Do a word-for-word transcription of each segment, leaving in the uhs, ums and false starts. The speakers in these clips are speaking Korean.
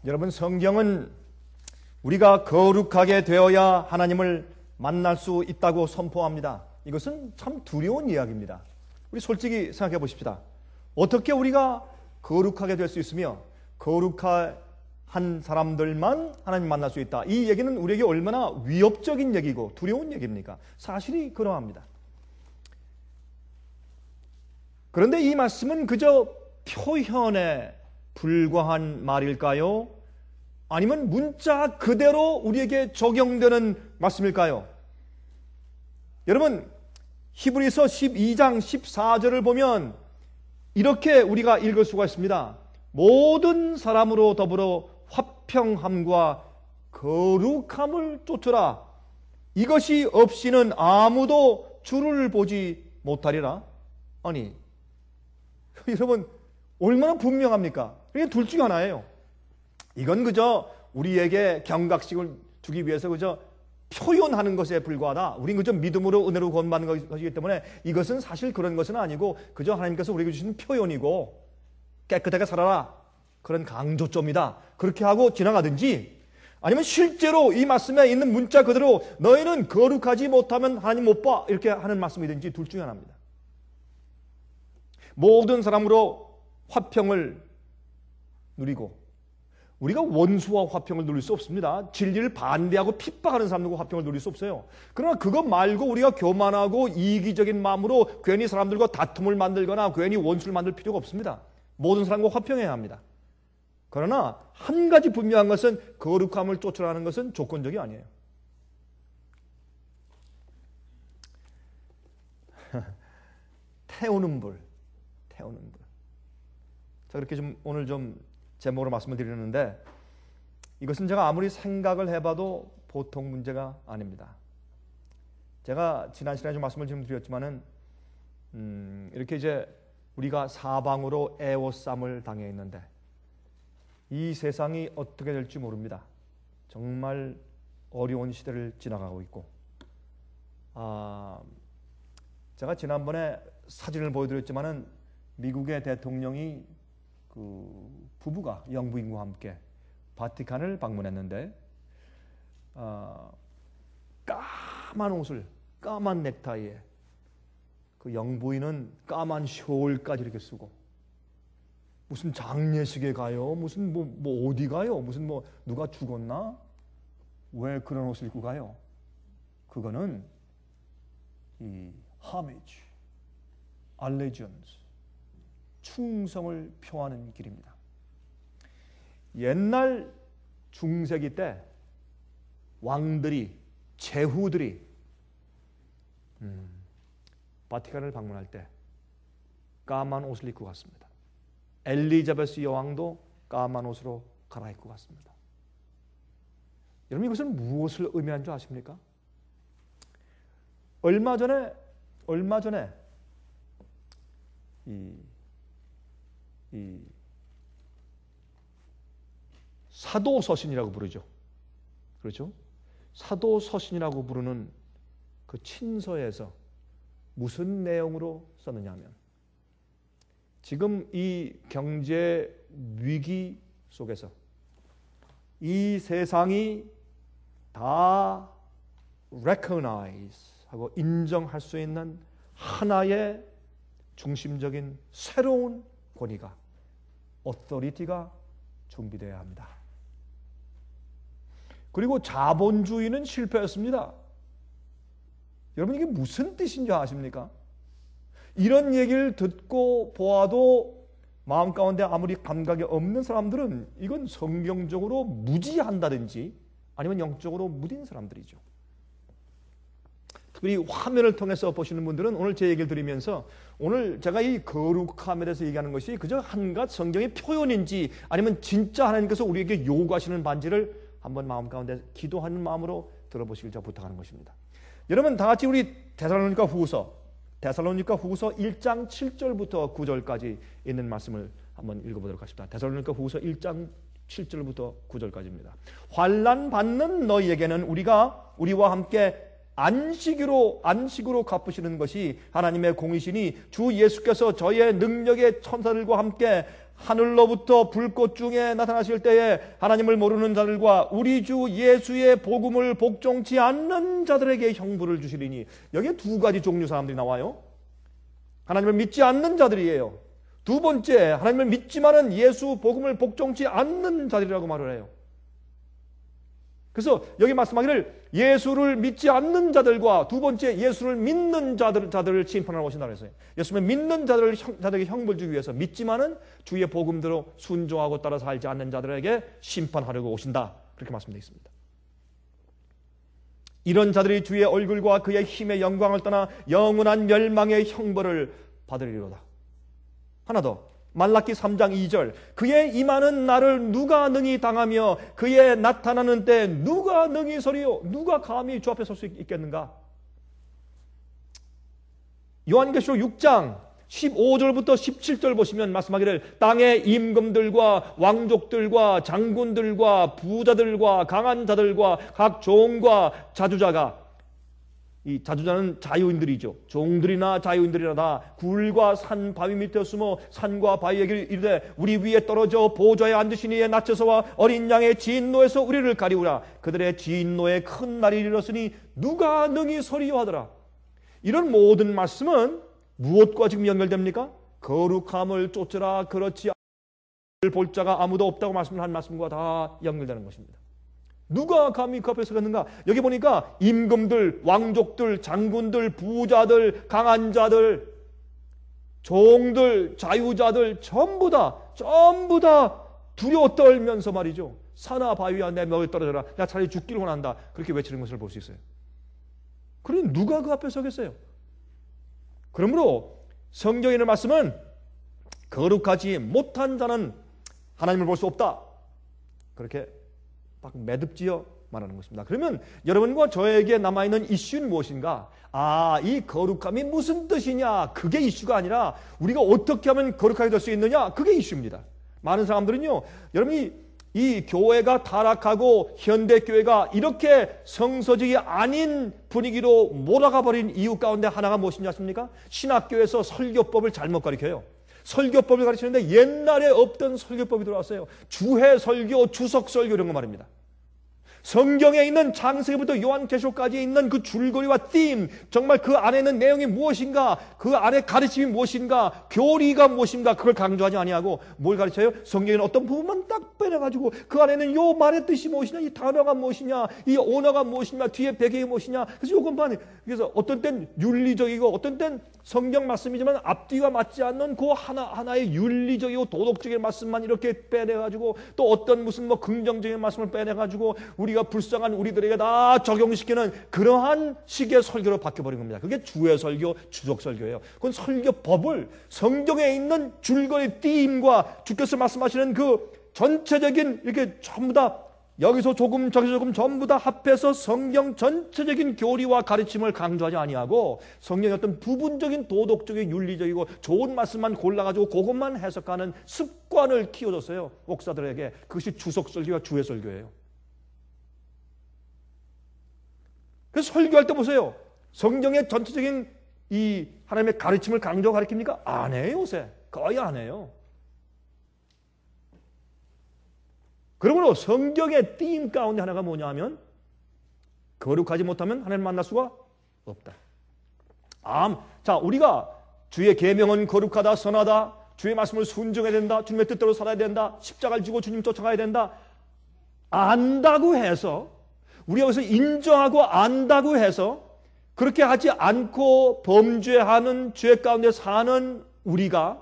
여러분, 성경은 우리가 거룩하게 되어야 하나님을 만날 수 있다고 선포합니다. 이것은 참 두려운 이야기입니다. 우리 솔직히 생각해 보십시다. 어떻게 우리가 거룩하게 될 수 있으며 거룩한 사람들만 하나님 만날 수 있다. 이 얘기는 우리에게 얼마나 위협적인 얘기고 두려운 얘기입니까? 사실이 그러합니다. 그런데 이 말씀은 그저 표현에 불과한 말일까요? 아니면 문자 그대로 우리에게 적용되는 말씀일까요? 여러분, 히브리서 십이 장 십사 절을 보면 이렇게 우리가 읽을 수가 있습니다. 모든 사람으로 더불어 화평함과 거룩함을 쫓으라. 이것이 없이는 아무도 주를 보지 못하리라. 아니, 여러분, 얼마나 분명합니까? 이게 둘 중에 하나예요. 이건 그저 우리에게 경각심을 주기 위해서 그저 표현하는 것에 불과하다. 우린 그저 믿음으로 은혜로 구원받는 것이기 때문에 이것은 사실 그런 것은 아니고 그저 하나님께서 우리에게 주신 표현이고 깨끗하게 살아라. 그런 강조점이다. 그렇게 하고 지나가든지 아니면 실제로 이 말씀에 있는 문자 그대로 너희는 거룩하지 못하면 하나님 못 봐. 이렇게 하는 말씀이든지 둘 중에 하나입니다. 모든 사람으로 화평을 누리고 우리가 원수와 화평을 누릴 수 없습니다. 진리를 반대하고 핍박하는 사람들과 화평을 누릴 수 없어요. 그러나 그것 말고 우리가 교만하고 이기적인 마음으로 괜히 사람들과 다툼을 만들거나 괜히 원수를 만들 필요가 없습니다. 모든 사람과 화평해야 합니다. 그러나 한 가지 분명한 것은 거룩함을 쫓으라는 것은 조건적이 아니에요. 태우는 불, 태우는 불. 자, 그렇게 좀 오늘 좀 제목으로 말씀을 드리는데 이것은 제가 아무리 생각을 해봐도 보통 문제가 아닙니다. 제가 지난 시간에 좀 말씀을 좀 드렸지만은 음, 이렇게 이제 우리가 사방으로 애워쌈을 당해 있는데 이 세상이 어떻게 될지 모릅니다. 정말 어려운 시대를 지나가고 있고 아, 제가 지난번에 사진을 보여드렸지만은 미국의 대통령이 그 부부가 영부인과 함께 바티칸을 방문했는데 어, 까만 옷을 까만 넥타이에 그 영부인은 까만 숄까지 이렇게 쓰고 무슨 장례식에 가요? 무슨 뭐, 뭐 어디 가요? 무슨 뭐 누가 죽었나? 왜 그런 옷을 입고 가요? 그거는 이 homage, allegiance, 충성을 표하는 길입니다. 옛날 중세기 때 왕들이, 제후들이 음, 바티칸을 방문할 때 까만 옷을 입고 갔습니다. 엘리자베스 여왕도 까만 옷으로 갈아입고 갔습니다. 여러분, 이것은 무엇을 의미하는 줄 아십니까? 얼마 전에 얼마 전에 이, 이 사도서신이라고 부르죠. 그렇죠? 사도서신이라고 부르는 그 친서에서 무슨 내용으로 썼느냐 하면 지금 이 경제 위기 속에서 이 세상이 다 recognize 하고 인정할 수 있는 하나의 중심적인 새로운 권위가 authority가 준비되어야 합니다. 그리고 자본주의는 실패했습니다. 여러분, 이게 무슨 뜻인지 아십니까? 이런 얘기를 듣고 보아도 마음 가운데 아무리 감각이 없는 사람들은 이건 성경적으로 무지한다든지 아니면 영적으로 무딘 사람들이죠. 특별히 화면을 통해서 보시는 분들은 오늘 제 얘기를 드리면서 오늘 제가 이 거룩함에 대해서 얘기하는 것이 그저 한갓 성경의 표현인지 아니면 진짜 하나님께서 우리에게 요구하시는 반지를 한번 마음 가운데 기도하는 마음으로 들어보시길 제가 부탁하는 것입니다. 여러분, 다 같이 우리 데살로니가 후서 데살로니가 후서 일 장 칠 절부터 구 절까지 있는 말씀을 한번 읽어보도록 하십니다. 데살로니가 후서 일 장 칠 절부터 구 절까지입니다. 환난 받는 너희에게는 우리가 우리와 함께 안식으로 안식으로 갚으시는 것이 하나님의 공이시니 주 예수께서 저희의 능력의 천사들과 함께 하늘로부터 불꽃 중에 나타나실 때에 하나님을 모르는 자들과 우리 주 예수의 복음을 복종치 않는 자들에게 형벌을 주시리니, 여기에 두 가지 종류 사람들이 나와요. 하나님을 믿지 않는 자들이에요. 두 번째, 하나님을 믿지만은 예수 복음을 복종치 않는 자들이라고 말을 해요. 그래서 여기 말씀하기를 예수를 믿지 않는 자들과 두 번째 예수를 믿는 자들, 자들을 심판하러 오신다고 했어요. 예수를 믿는 자들을, 자들에게 형벌 주기 위해서 믿지만은 주의 복음대로 순종하고 따라 살지 않는 자들에게 심판하려고 오신다. 그렇게 말씀되어 있습니다. 이런 자들이 주의 얼굴과 그의 힘의 영광을 떠나 영원한 멸망의 형벌을 받으리로다. 하나 더, 말라기 삼 장 이 절, 그의 임하는 날을 누가 능히 당하며 그의 나타나는 때 누가 능히 서리요? 누가 감히 주 앞에 설 수 있겠는가? 요한계시록 육 장 십오 절부터 십칠 절 보시면 말씀하기를 땅의 임금들과 왕족들과 장군들과 부자들과 강한 자들과 각 종과 자주자가, 이 자주자는 자유인들이죠. 종들이나 자유인들이나 다 굴과 산 바위 밑에 숨어 산과 바위에게 이르되 우리 위에 떨어져 보좌에 앉으신 이의 낮춰서와 어린 양의 진노에서 우리를 가리우라. 그들의 진노의 큰 날이 이르렀으니 누가 능히 서리요 하더라. 이런 모든 말씀은 무엇과 지금 연결됩니까? 거룩함을 쫓으라, 그렇지 않을 볼 자가 아무도 없다고 말씀을 한 말씀과 다 연결되는 것입니다. 누가 감히 그 앞에 서겠는가? 여기 보니까 임금들, 왕족들, 장군들, 부자들, 강한 자들, 종들, 자유자들 전부 다 전부 다 두려워 떨면서 말이죠. 산하 바위야 내 벽에 떨어져라. 나 차라리 죽기를 원한다. 그렇게 외치는 것을 볼 수 있어요. 그러니 누가 그 앞에 서겠어요? 그러므로 성경에 있는 말씀은 거룩하지 못한 자는 하나님을 볼 수 없다. 그렇게 막 매듭지어 말하는 것입니다. 그러면 여러분과 저에게 남아있는 이슈는 무엇인가? 아, 이 거룩함이 무슨 뜻이냐? 그게 이슈가 아니라 우리가 어떻게 하면 거룩하게 될 수 있느냐? 그게 이슈입니다. 많은 사람들은요, 여러분이 이 교회가 타락하고 현대교회가 이렇게 성서적이 아닌 분위기로 몰아가 버린 이유 가운데 하나가 무엇인지 아십니까? 신학교에서 설교법을 잘못 가르쳐요. 설교법을 가르치는데 옛날에 없던 설교법이 들어왔어요. 주해 설교, 주석 설교 이런 거 말입니다. 성경에 있는 창세기부터 요한계시록까지 있는 그 줄거리와 띠임, 정말 그 안에 있는 내용이 무엇인가, 그 안에 가르침이 무엇인가, 교리가 무엇인가, 그걸 강조하지 아니하고 뭘 가르쳐요? 성경에는 어떤 부분만 딱 빼내가지고 그 안에는 요 말의 뜻이 무엇이냐, 이 단어가 무엇이냐, 이 언어가 무엇이냐, 뒤에 배경이 무엇이냐. 그래서 요것만, 그래서 어떤 땐 윤리적이고 어떤 땐 성경 말씀이지만 앞뒤가 맞지 않는 그 하나 하나의 윤리적이고 도덕적인 말씀만 이렇게 빼내가지고 또 어떤 무슨 뭐 긍정적인 말씀을 빼내가지고 우리가 불쌍한 우리들에게 다 적용시키는 그러한 식의 설교로 바뀌어버린 겁니다. 그게 주의 설교, 주적 설교예요. 그건 설교법을 성경에 있는 줄거리 띠임과 주께서 말씀하시는 그 전체적인 이렇게 전부 다 여기서 조금 저기서 조금 전부 다 합해서 성경 전체적인 교리와 가르침을 강조하지 아니하고 성경의 어떤 부분적인 도덕적인 윤리적이고 좋은 말씀만 골라가지고 그것만 해석하는 습관을 키워줬어요. 목사들에게. 그것이 주석 설교와 주의 설교예요. 그래서 설교할 때 보세요. 성경의 전체적인 이 하나님의 가르침을 강조 가르칩니까? 안 해요, 요새. 거의 안 해요. 그러므로 성경의 띠임 가운데 하나가 뭐냐 하면 거룩하지 못하면 하나님 만날 수가 없다. 암. 자, 우리가 주의 계명은 거룩하다, 선하다, 주의 말씀을 순종해야 된다, 주님의 뜻대로 살아야 된다, 십자가를 지고 주님 쫓아가야 된다. 안다고 해서 우리가 여기서 인정하고 안다고 해서 그렇게 하지 않고 범죄하는 죄 가운데 사는 우리가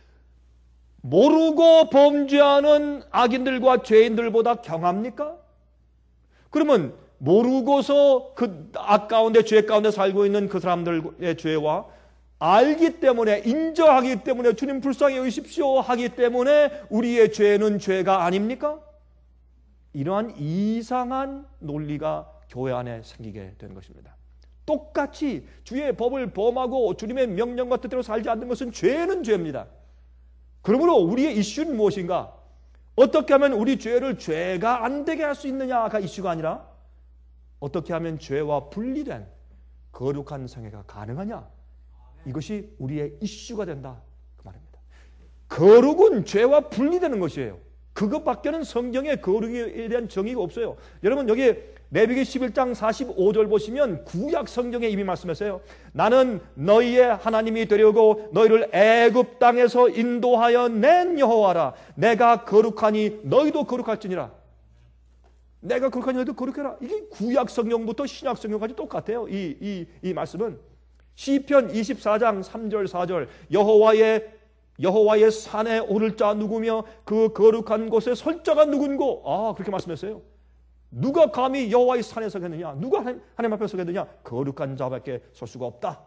모르고 범죄하는 악인들과 죄인들보다 경합니까? 그러면 모르고서 그 악 가운데 죄 가운데 살고 있는 그 사람들의 죄와 알기 때문에 인정하기 때문에 주님 불쌍히 여기십시오 하기 때문에 우리의 죄는 죄가 아닙니까? 이러한 이상한 논리가 교회 안에 생기게 된 것입니다. 똑같이 주의 법을 범하고 주님의 명령과 뜻대로 살지 않는 것은 죄는 죄입니다. 그러므로 우리의 이슈는 무엇인가? 어떻게 하면 우리 죄를 죄가 안 되게 할 수 있느냐가 이슈가 아니라 어떻게 하면 죄와 분리된 거룩한 생애가 가능하냐? 이것이 우리의 이슈가 된다 그 말입니다. 거룩은 죄와 분리되는 것이에요. 그것밖에는 성경에 거룩에 대한 정의가 없어요. 여러분 여기 레위기 십일 장 사십오 절 보시면 구약 성경에 이미 말씀했어요. 나는 너희의 하나님이 되려고 너희를 애굽 땅에서 인도하여 낸 여호와라. 내가 거룩하니 너희도 거룩할지니라. 내가 거룩하니 너희도 거룩해라. 이게 구약 성경부터 신약 성경까지 똑같아요. 이, 이, 이 말씀은 시편 이십사 장 삼 절 사 절 여호와의 여호와의 산에 오를 자 누구며 그 거룩한 곳에 설 자가 누군고. 아, 그렇게 말씀했어요. 누가 감히 여호와의 산에 서겠느냐? 누가 하나님, 하나님 앞에 서겠느냐? 거룩한 자밖에 설 수가 없다.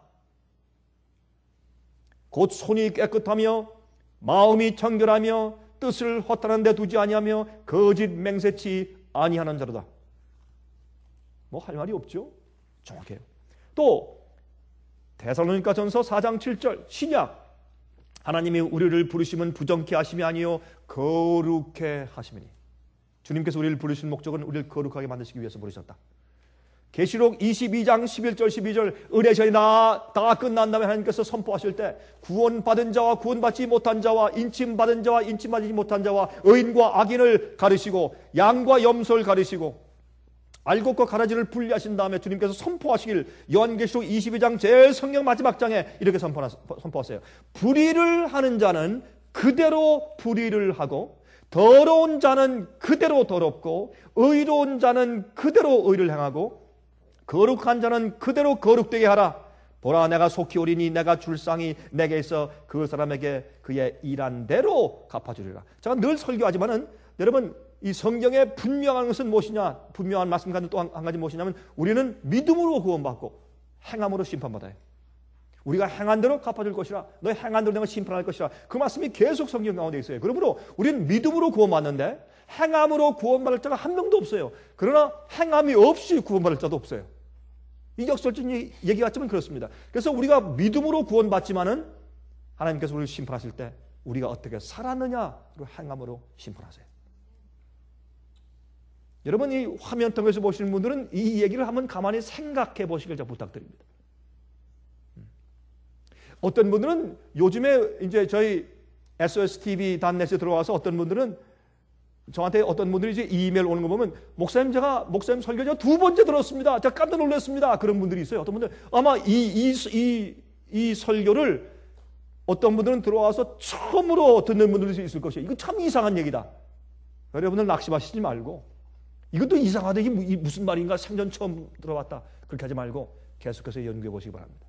곧 손이 깨끗하며 마음이 청결하며 뜻을 허탄한 데 두지 아니하며 거짓 맹세치 아니하는 자로다. 뭐 할 말이 없죠? 정확해요. 또 데살로니가 전서 사 장 칠 절 신약 하나님이 우리를 부르시면 부정케 하심이 아니요 거룩해 하심이니. 주님께서 우리를 부르신 목적은 우리를 거룩하게 만드시기 위해서 부르셨다. 계시록 이십이 장 십일 절 십이 절 의뢰전이 다 끝난 다음에 하나님께서 선포하실 때 구원받은 자와 구원받지 못한 자와 인침받은 자와 인침받지 못한 자와 의인과 악인을 가르시고 양과 염소를 가르시고 알곡과 가라지를 분리하신 다음에 주님께서 선포하시길 요한계시록 이십이 장 제일 성경 마지막 장에 이렇게 선포하세요. 불의를 하는 자는 그대로 불의를 하고 더러운 자는 그대로 더럽고 의로운 자는 그대로 의를 행하고 거룩한 자는 그대로 거룩되게 하라. 보라 내가 속히 오리니 내가 줄 상이 내게 있어 그 사람에게 그의 일한 대로 갚아주리라. 제가 늘 설교하지만은 여러분 이 성경에 분명한 것은 무엇이냐? 분명한 말씀 가운데 또 한 가지 무엇이냐면 우리는 믿음으로 구원받고 행함으로 심판받아요. 우리가 행한 대로 갚아줄 것이라. 너희 행한 대로 내가 심판할 것이라. 그 말씀이 계속 성경 가운데 있어요. 그러므로 우리는 믿음으로 구원받는데 행함으로 구원받을 자가 한 명도 없어요. 그러나 행함이 없이 구원받을 자도 없어요. 이 역설적인 얘기 같지만 그렇습니다. 그래서 우리가 믿음으로 구원받지만은 하나님께서 우리를 심판하실 때 우리가 어떻게 살았느냐로 행함으로 심판하세요. 여러분 이 화면 통해서 보시는 분들은 이 얘기를 한번 가만히 생각해 보시길 제가 부탁드립니다. 어떤 분들은 요즘에 이제 저희 에스오에스티비 단넷에 들어와서 어떤 분들은 저한테 어떤 분들이 이제 이메일 오는 거 보면 목사님 제가 목사님 설교 제가 두 번째 들었습니다. 제가 깜짝 놀랐습니다. 그런 분들이 있어요. 어떤 분들 아마 이, 이, 이, 이 설교를 어떤 분들은 들어와서 처음으로 듣는 분들이 있을 것이에요. 이거 참 이상한 얘기다. 여러분들 낙심하시지 말고 이것도 이상하다. 이게 무슨 말인가? 생전 처음 들어봤다. 그렇게 하지 말고 계속해서 연구해 보시기 바랍니다.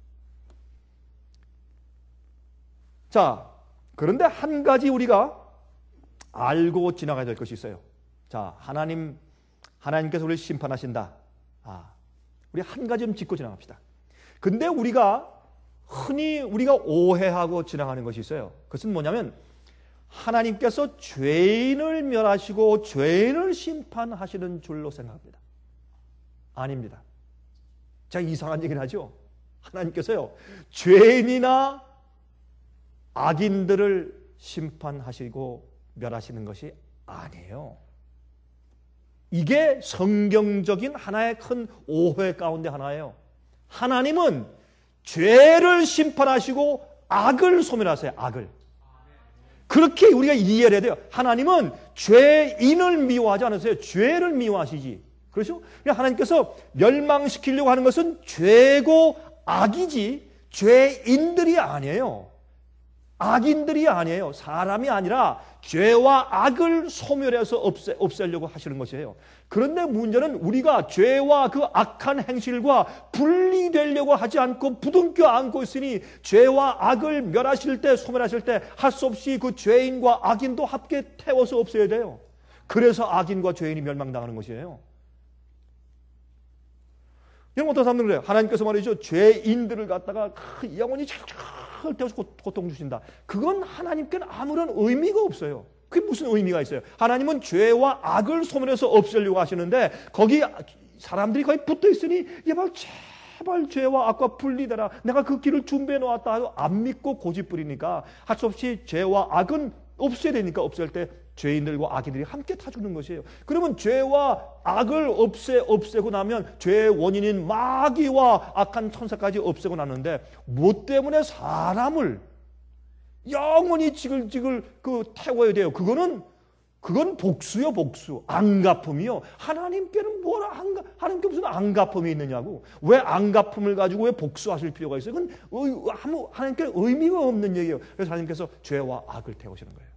자, 그런데 한 가지 우리가 알고 지나가야 될 것이 있어요. 자, 하나님, 하나님께서 우리를 심판하신다. 아, 우리 한 가지 좀 짚고 지나갑시다. 근데 우리가 흔히 우리가 오해하고 지나가는 것이 있어요. 그것은 뭐냐면 하나님께서 죄인을 멸하시고 죄인을 심판하시는 줄로 생각합니다. 아닙니다. 제가 이상한 얘기를 하죠. 하나님께서요, 죄인이나 악인들을 심판하시고 멸하시는 것이 아니에요. 이게 성경적인 하나의 큰 오해 가운데 하나예요. 하나님은 죄를 심판하시고 악을 소멸하세요. 악을. 그렇게 우리가 이해를 해야 돼요. 하나님은 죄인을 미워하지 않으세요. 죄를 미워하시지. 그렇죠? 하나님께서 멸망시키려고 하는 것은 죄고 악이지 죄인들이 아니에요. 악인들이 아니에요. 사람이 아니라 죄와 악을 소멸해서 없애, 없애려고 하시는 것이에요. 그런데 문제는 우리가 죄와 그 악한 행실과 분리되려고 하지 않고 부둥켜 안고 있으니 죄와 악을 멸하실 때, 소멸하실 때 할 수 없이 그 죄인과 악인도 함께 태워서 없애야 돼요. 그래서 악인과 죄인이 멸망당하는 것이에요. 이런 어떤 사람들은 그래요. 하나님께서 말이죠. 죄인들을 갖다가 영원히 잘 태워서 고통 주신다. 그건 하나님께는 아무런 의미가 없어요. 그게 무슨 의미가 있어요? 하나님은 죄와 악을 소멸해서 없애려고 하시는데 거기 사람들이 거의 붙어 있으니 제발 제발 죄와 악과 분리되라. 내가 그 길을 준비해 놓았다 하고 안 믿고 고집 부리니까 할 수 없이 죄와 악은 없애야 되니까 없앨 때 죄인들과 악인들이 함께 타주는 것이에요. 그러면 죄와 악을 없애, 없애고 나면 죄의 원인인 마귀와 악한 천사까지 없애고 나는데 뭐 때문에 사람을 영원히 지글지글 그 태워야 돼요. 그거는 그건 복수요, 복수. 안갚음이요. 하나님께는 뭐라 안가, 하나님께 무슨 안갚음이 있느냐고. 왜 안갚음을 가지고 왜 복수하실 필요가 있어요? 그건 아무 하나님께 의미가 없는 얘기예요. 그래서 하나님께서 죄와 악을 태우시는 거예요.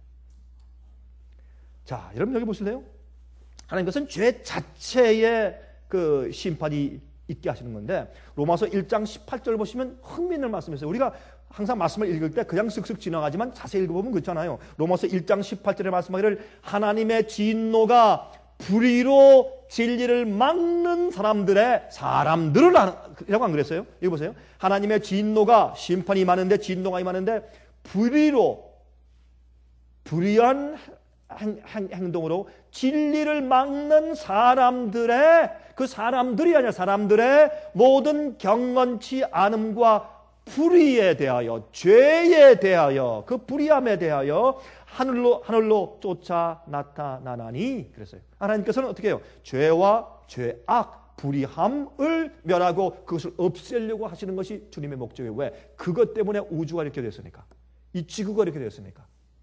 자, 여러분 여기 보실래요? 하나님께서는 죄 자체의 그 심판이 있게 하시는 건데, 로마서 일 장 십팔 절 보시면 흥미있는 말씀이었어요. 우리가 항상 말씀을 읽을 때 그냥 쓱쓱 지나가지만 자세히 읽어보면 그렇잖아요. 로마서 일 장 십팔 절에 말씀하기를 하나님의 진노가 불의로 진리를 막는 사람들의 사람들을 라고 안 그랬어요? 여기 보세요. 하나님의 진노가 심판이 많은데 진노가 많은데 불의로 불의한 행, 행, 행동으로 진리를 막는 사람들의 그 사람들이 아니라 사람들의 모든 경건치 않음과 불의에 대하여 죄에 대하여 그 불의함에 대하여 하늘로 하늘로 쫓아 나타나나니 그랬어요. 하나님께서는 어떻게 해요? 죄와 죄악 불의함을 멸하고 그것을 없애려고 하시는 것이 주님의 목적이에요. 왜? 그것 때문에 우주가 이렇게 됐으니까. 이 지구가 이렇게 됐으니까.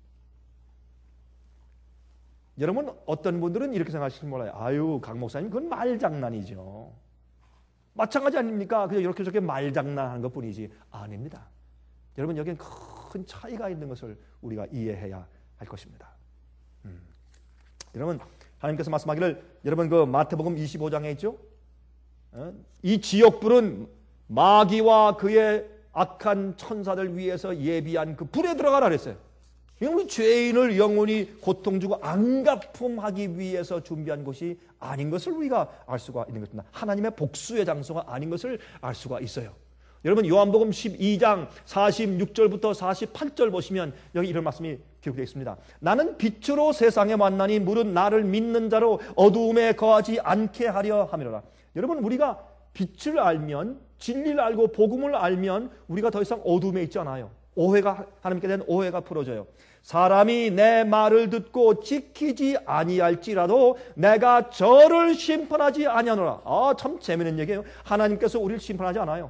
여러분 어떤 분들은 이렇게 생각하실지 몰라요. 아유 강 목사님 그건 말장난이죠. 마찬가지 아닙니까? 그냥 이렇게 저렇게 말장난하는 것뿐이지. 아닙니다. 여러분 여기엔 큰 차이가 있는 것을 우리가 이해해야 할 것입니다. 음. 여러분 하나님께서 말씀하기를 여러분 그 마태복음 이십오 장에 있죠? 어? 이 지옥불은 마귀와 그의 악한 천사들 위해서 예비한 그 불에 들어가라 그랬어요. 우리 죄인을 영원히 고통 주고 안갚음하기 위해서 준비한 것이 아닌 것을 우리가 알 수가 있는 것입니다. 하나님의 복수의 장소가 아닌 것을 알 수가 있어요. 여러분 요한복음 십이 장 사십육 절부터 사십팔 절 보시면 여기 이런 말씀이 기록되어 있습니다. 나는 빛으로 세상에 왔나니 물은 나를 믿는 자로 어두움에 거하지 않게 하려 함이로라. 여러분 우리가 빛을 알면 진리를 알고 복음을 알면 우리가 더 이상 어두움에 있지 않아요. 오해가 하나님께 대한 오해가 풀어져요. 사람이 내 말을 듣고 지키지 아니할지라도 내가 저를 심판하지 아니하노라. 아, 참 재미있는 얘기예요. 하나님께서 우리를 심판하지 않아요.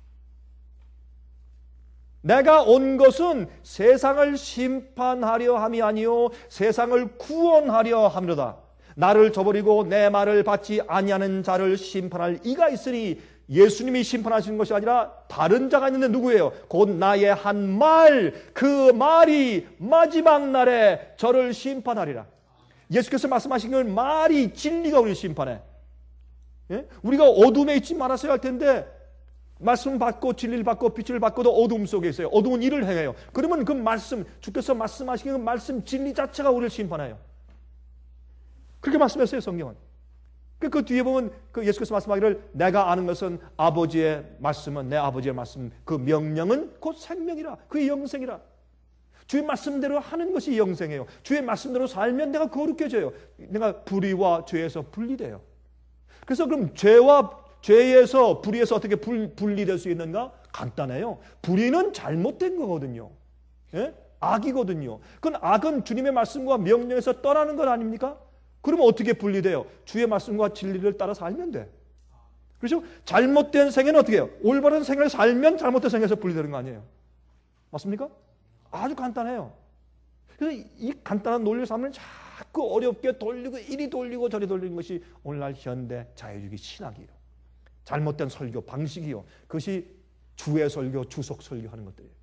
내가 온 것은 세상을 심판하려 함이 아니요 세상을 구원하려 함이로다. 나를 저버리고 내 말을 받지 아니하는 자를 심판할 이가 있으니 예수님이 심판하시는 것이 아니라 다른 자가 있는데 누구예요? 곧 나의 한 말, 그 말이 마지막 날에 저를 심판하리라. 예수께서 말씀하신 건 말이 진리가 우리를 심판해. 예? 우리가 어둠에 있지 말았어야 할 텐데 말씀 받고 진리를 받고 빛을 받고도 어둠 속에 있어요. 어두운 일을 행해요. 그러면 그 말씀, 주께서 말씀하신 그 말씀 진리 자체가 우리를 심판해요. 그렇게 말씀했어요, 성경은. 그 뒤에 보면 그 예수께서 말씀하기를 내가 아는 것은 아버지의 말씀은 내 아버지의 말씀 그 명령은 곧 생명이라 그의 영생이라. 주의 말씀대로 하는 것이 영생이에요. 주의 말씀대로 살면 내가 거룩해져요. 내가 불의와 죄에서 분리돼요. 그래서 그럼 죄와 죄에서 불의에서 어떻게 분, 분리될 수 있는가? 간단해요. 불의는 잘못된 거거든요. 예? 악이거든요. 그건 악은 주님의 말씀과 명령에서 떠나는 것 아닙니까? 그러면 어떻게 분리돼요? 주의 말씀과 진리를 따라 살면 돼. 그렇죠? 잘못된 생애는 어떻게 해요? 올바른 생애를 살면 잘못된 생애에서 분리되는 거 아니에요? 맞습니까? 아주 간단해요. 그래서 이 간단한 논리를 삼으면 자꾸 어렵게 돌리고 이리 돌리고 저리 돌리는 것이 오늘날 현대 자유주의 신학이에요. 잘못된 설교 방식이요. 그것이 주의 설교, 주석 설교하는 것들이에요.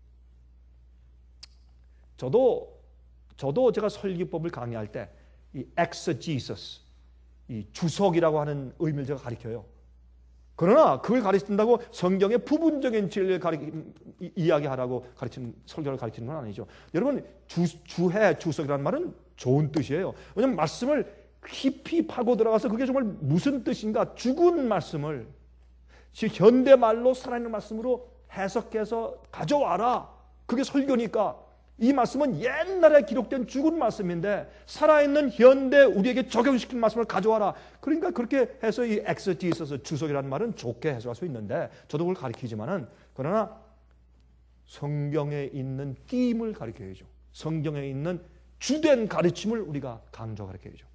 저도 저도 제가 설교법을 강의할 때 이 exegesis, 이 주석이라고 하는 의미를 제가 가르쳐요. 그러나 그걸 가르친다고 성경의 부분적인 진리를 가르치, 이야기하라고 가르치는 설교를 가르치는 건 아니죠. 여러분 주, 주해, 주석이라는 말은 좋은 뜻이에요. 왜냐하면 말씀을 깊이 파고 들어가서 그게 정말 무슨 뜻인가 죽은 말씀을 현대말로 살아있는 말씀으로 해석해서 가져와라. 그게 설교니까. 이 말씀은 옛날에 기록된 죽은 말씀인데 살아있는 현대 우리에게 적용시킨 말씀을 가져와라. 그러니까 그렇게 해서 이 엑세지스에서 주석이라는 말은 좋게 해석할 수 있는데 저도 그걸 가르치지만은 그러나 성경에 있는 띠임을 가르쳐야죠. 성경에 있는 주된 가르침을 우리가 강조 가르쳐야죠.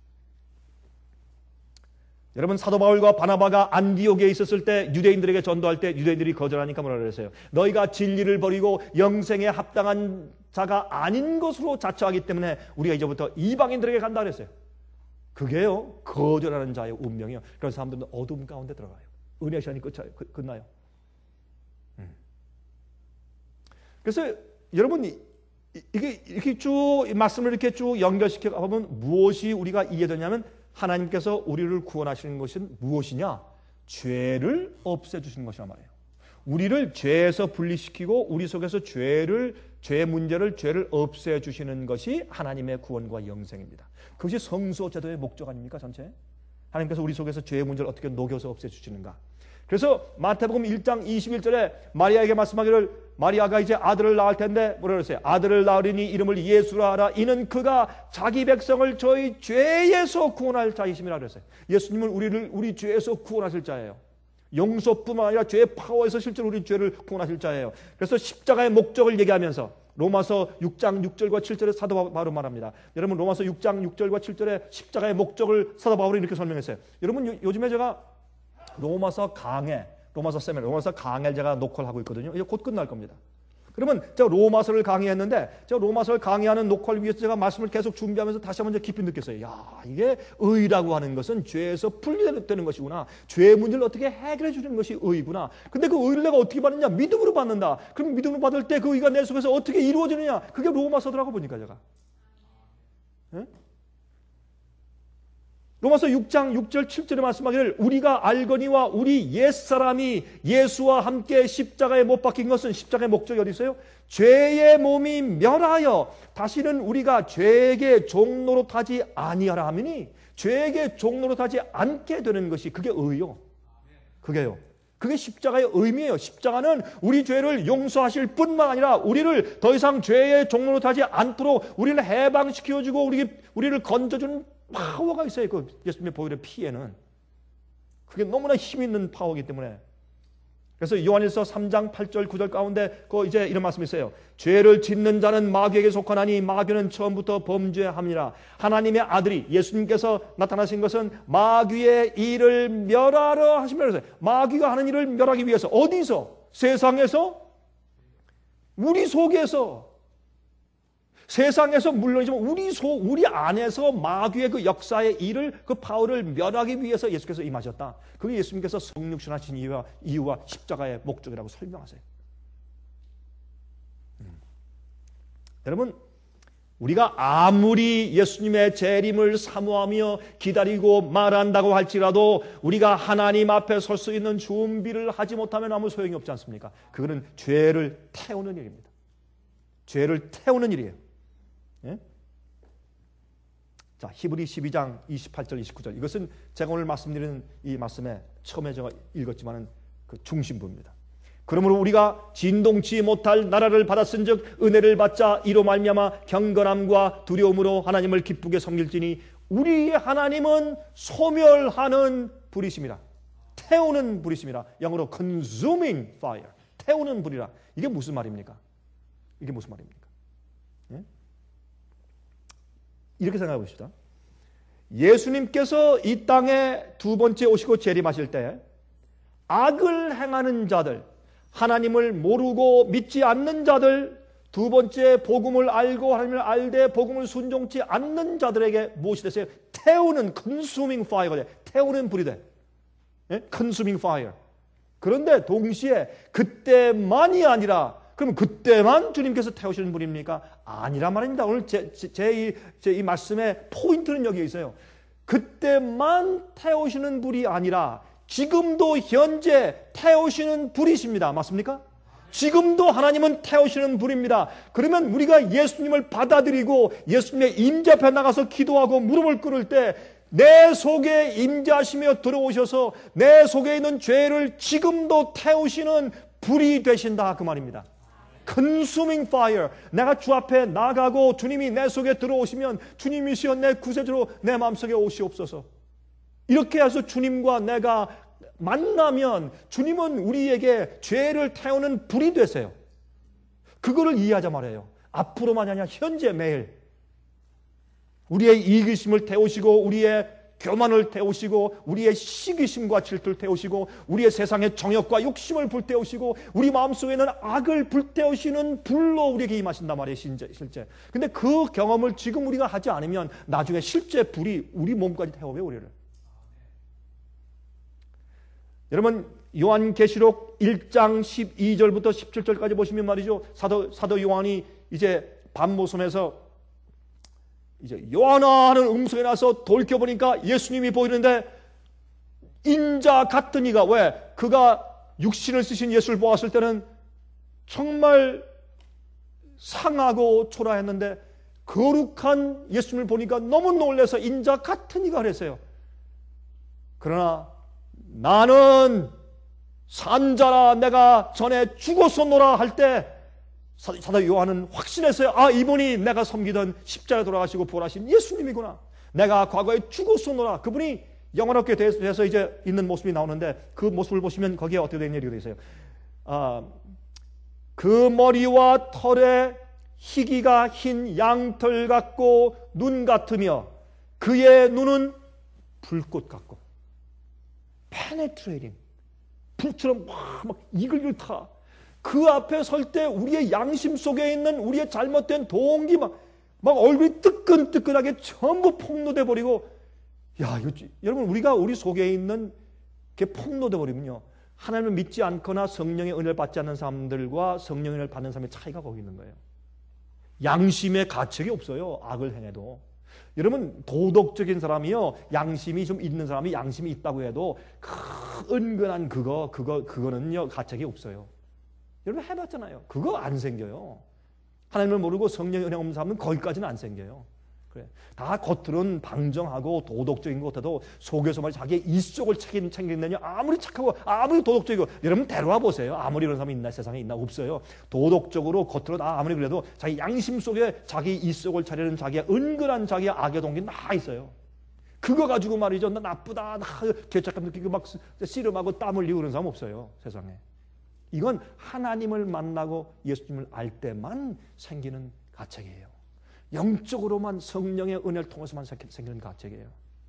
여러분 사도 바울과 바나바가 안디옥에 있었을 때 유대인들에게 전도할 때 유대인들이 거절하니까 뭐라 그랬어요? 너희가 진리를 버리고 영생에 합당한 자가 아닌 것으로 자처하기 때문에 우리가 이제부터 이방인들에게 간다 그랬어요. 그게요, 거절하는 자의 운명이에요. 그런 사람들은 어둠 가운데 들어가요. 은혜 시간이 끝, 끝나요. 음. 그래서 여러분, 이게 이렇게 쭉 말씀을 이렇게 쭉 연결시켜 보면 무엇이 우리가 이해되냐면, 하나님께서 우리를 구원하시는 것은 무엇이냐? 죄를 없애주시는 것이란 말이에요. 우리를 죄에서 분리시키고 우리 속에서 죄를, 죄 문제를, 죄를 없애주시는 것이 하나님의 구원과 영생입니다. 그것이 성소 제도의 목적 아닙니까, 전체? 하나님께서 우리 속에서 죄의 문제를 어떻게 녹여서 없애주시는가? 그래서 마태복음 일 장 이십일 절에 마리아에게 말씀하기를, 마리아가 이제 아들을 낳을 텐데 뭐라 그랬어요? 아들을 낳으리니 이름을 예수라 하라. 이는 그가 자기 백성을 저희 죄에서 구원할 자이심이라 그랬어요. 예수님은 우리를 우리 죄에서 구원하실 자예요. 용서뿐만 아니라 죄의 파워에서 실제로 우리 죄를 구원하실 자예요. 그래서 십자가의 목적을 얘기하면서 로마서 육 장 육 절과 칠 절에 사도 바울은 말합니다. 여러분, 로마서 육 장 육 절과 칠 절에 십자가의 목적을 사도 바울이 이렇게 설명했어요. 여러분, 요, 요즘에 제가 로마서 강해, 로마서 세미나, 로마서 강해를 제가 녹화를 하고 있거든요. 이제 곧 끝날 겁니다. 그러면 제가 로마서를 강의했는데, 제가 로마서를 강의하는 녹화를 위해서 제가 말씀을 계속 준비하면서 다시 한번 깊이 느꼈어요. 야, 이게 의라고 하는 것은 죄에서 분리되는 것이구나. 죄의 문제를 어떻게 해결해 주는 것이 의구나. 근데 그 의를 내가 어떻게 받느냐? 믿음으로 받는다. 그럼 믿음으로 받을 때 그 의가 내 속에서 어떻게 이루어지느냐? 그게 로마서더라고 보니까 제가. 네? 로마서 육 장 육 절 칠 절에 말씀하기를, 우리가 알거니와 우리 옛사람이 예수와 함께 십자가에 못 박힌 것은, 십자가의 목적이 어디 있어요? 죄의 몸이 멸하여 다시는 우리가 죄에게 종노릇하지 아니하라 하미니, 죄에게 종노릇하지 않게 되는 것이 그게 의요. 그게요. 그게 십자가의 의미예요. 십자가는 우리 죄를 용서하실 뿐만 아니라 우리를 더 이상 죄에 종노릇하지 않도록 우리를 해방시켜주고 우리, 우리를 건져주는 파워가 있어요. 그 예수님의 보혈의 피에는. 그게 너무나 힘 있는 파워이기 때문에. 그래서 요한일서 삼 장 팔 절 구 절 가운데 그 이제 이런 말씀이 있어요. 죄를 짓는 자는 마귀에게 속하나니 마귀는 처음부터 범죄함이라. 하나님의 아들이 예수님께서 나타나신 것은 마귀의 일을 멸하러 하시면서, 마귀가 하는 일을 멸하기 위해서 어디서? 세상에서, 우리 속에서. 세상에서 물론이지만 우리 속, 우리 안에서 마귀의 그 역사의 일을, 그 파워를 멸하기 위해서 예수께서 임하셨다. 그게 예수님께서 성육신하신 이유와, 이유와 십자가의 목적이라고 설명하세요. 음. 여러분, 우리가 아무리 예수님의 재림을 사모하며 기다리고 말한다고 할지라도 우리가 하나님 앞에 설 수 있는 준비를 하지 못하면 아무 소용이 없지 않습니까? 그거는 죄를 태우는 일입니다. 죄를 태우는 일이에요. 예? 자, 히브리 십이 장 이십팔 절 이십구 절, 이것은 제가 오늘 말씀드리는 이 말씀에 처음에 제가 읽었지만은 그 중심부입니다. 그러므로 우리가 진동치 못할 나라를 받았은즉 은혜를 받자 이로 말미암아 경건함과 두려움으로 하나님을 기쁘게 섬길지니 우리의 하나님은 소멸하는 불이심이라. 태우는 불이심이라. 영어로 consuming fire. 태우는 불이라. 이게 무슨 말입니까? 이게 무슨 말입니까? 예? 이렇게 생각해 봅시다. 예수님께서 이 땅에 두 번째 오시고 재림하실 때 악을 행하는 자들, 하나님을 모르고 믿지 않는 자들, 두 번째 복음을 알고 하나님을 알되 복음을 순종치 않는 자들에게 무엇이 됐어요? 태우는 consuming fire가 돼. 태우는 불이 돼. 예? consuming fire. 그런데 동시에 그때만이 아니라, 그럼 그때만 주님께서 태우시는 분입니까? 아니란 말입니다. 오늘 제, 제, 제, 이, 제 이 말씀의 포인트는 여기에 있어요. 그때만 태우시는 불이 아니라 지금도 현재 태우시는 불이십니다. 맞습니까? 지금도 하나님은 태우시는 불입니다. 그러면 우리가 예수님을 받아들이고 예수님의 임재 앞에 나가서 기도하고 무릎을 꿇을 때 내 속에 임재하시며 들어오셔서 내 속에 있는 죄를 지금도 태우시는 불이 되신다, 그 말입니다. consuming fire. 내가 주 앞에 나가고 주님이 내 속에 들어오시면 주님이시여 내 구세주로 내 마음속에 오시옵소서. 이렇게 해서 주님과 내가 만나면 주님은 우리에게 죄를 태우는 불이 되세요. 그거를 이해하자 말이에요. 앞으로만이 아니라 현재 매일 우리의 이기심을 태우시고 우리의 교만을 태우시고 우리의 시기심과 질투를 태우시고 우리의 세상의 정욕과 욕심을 불태우시고 우리 마음속에 있는 악을 불태우시는 불로 우리에게 임하신단 말이에요. 실제. 근데 그 경험을 지금 우리가 하지 않으면 나중에 실제 불이 우리 몸까지 태워요. 우리를. 여러분 요한계시록 일 장 십이 절부터 십칠 절까지 보시면 말이죠. 사도, 사도 요한이 이제 밤모섬에서 이제 요한아 하는 음성이 나서 돌이켜보니까 예수님이 보이는데 인자 같은 이가, 왜? 그가 육신을 쓰신 예수를 보았을 때는 정말 상하고 초라했는데 거룩한 예수님을 보니까 너무 놀라서 인자 같은 이가 그랬어요. 그러나 나는 산자라, 내가 전에 죽었었노라 할 때 사도 요한은 확신했어요. 아, 이분이 내가 섬기던 십자가에 돌아가시고 부활하신 예수님이구나. 내가 과거에 죽었었노라. 그분이 영원하게 돼서 이제 있는 모습이 나오는데 그 모습을 보시면 거기에 어떻게 되는 얘기가 되어 있어요. 아, 그 머리와 털에 희기가 흰 양털 같고 눈 같으며 그의 눈은 불꽃 같고 penetrating, 불처럼 막, 막 이글이글 타. 그 앞에 설 때 우리의 양심 속에 있는 우리의 잘못된 동기 막, 막 얼굴이 뜨끈뜨끈하게 전부 폭로돼 버리고, 야, 이거, 여러분, 우리가 우리 속에 있는 게 폭로돼 버리면요, 하나님을 믿지 않거나 성령의 은혜를 받지 않는 사람들과 성령의 은혜를 받는 사람의 차이가 거기 있는 거예요. 양심의 가책이 없어요. 악을 행해도. 여러분, 도덕적인 사람이요, 양심이 좀 있는 사람이 양심이 있다고 해도 그 은근한 그거, 그거, 그거는요, 가책이 없어요. 여러분 해봤잖아요. 그거 안 생겨요. 하나님을 모르고 성령의 은혜 없는 사람은 거기까지는 안 생겨요. 그래. 다 겉으로는 방정하고 도덕적인 것 같아도 속에서 말이야 자기의 이속을 챙긴다냐, 아무리 착하고 아무리 도덕적이고, 여러분 데려와 보세요. 아무리 이런 사람이 있나, 세상에 있나? 없어요. 도덕적으로 겉으로 다 아무리 그래도 자기 양심 속에 자기 이속을 차리는 자기의 은근한 자기의 악의 동기 다 있어요. 그거 가지고 말이죠, 나 나쁘다, 나 죄책감 느끼고 막 씨름하고 땀 흘리고 그런 사람 없어요, 세상에. 이건 하나님을 만나고 예수님을 알 때만 생기는 가책이에요. 영적으로만 성령의 은혜를 통해서만 생기는 가책이에요.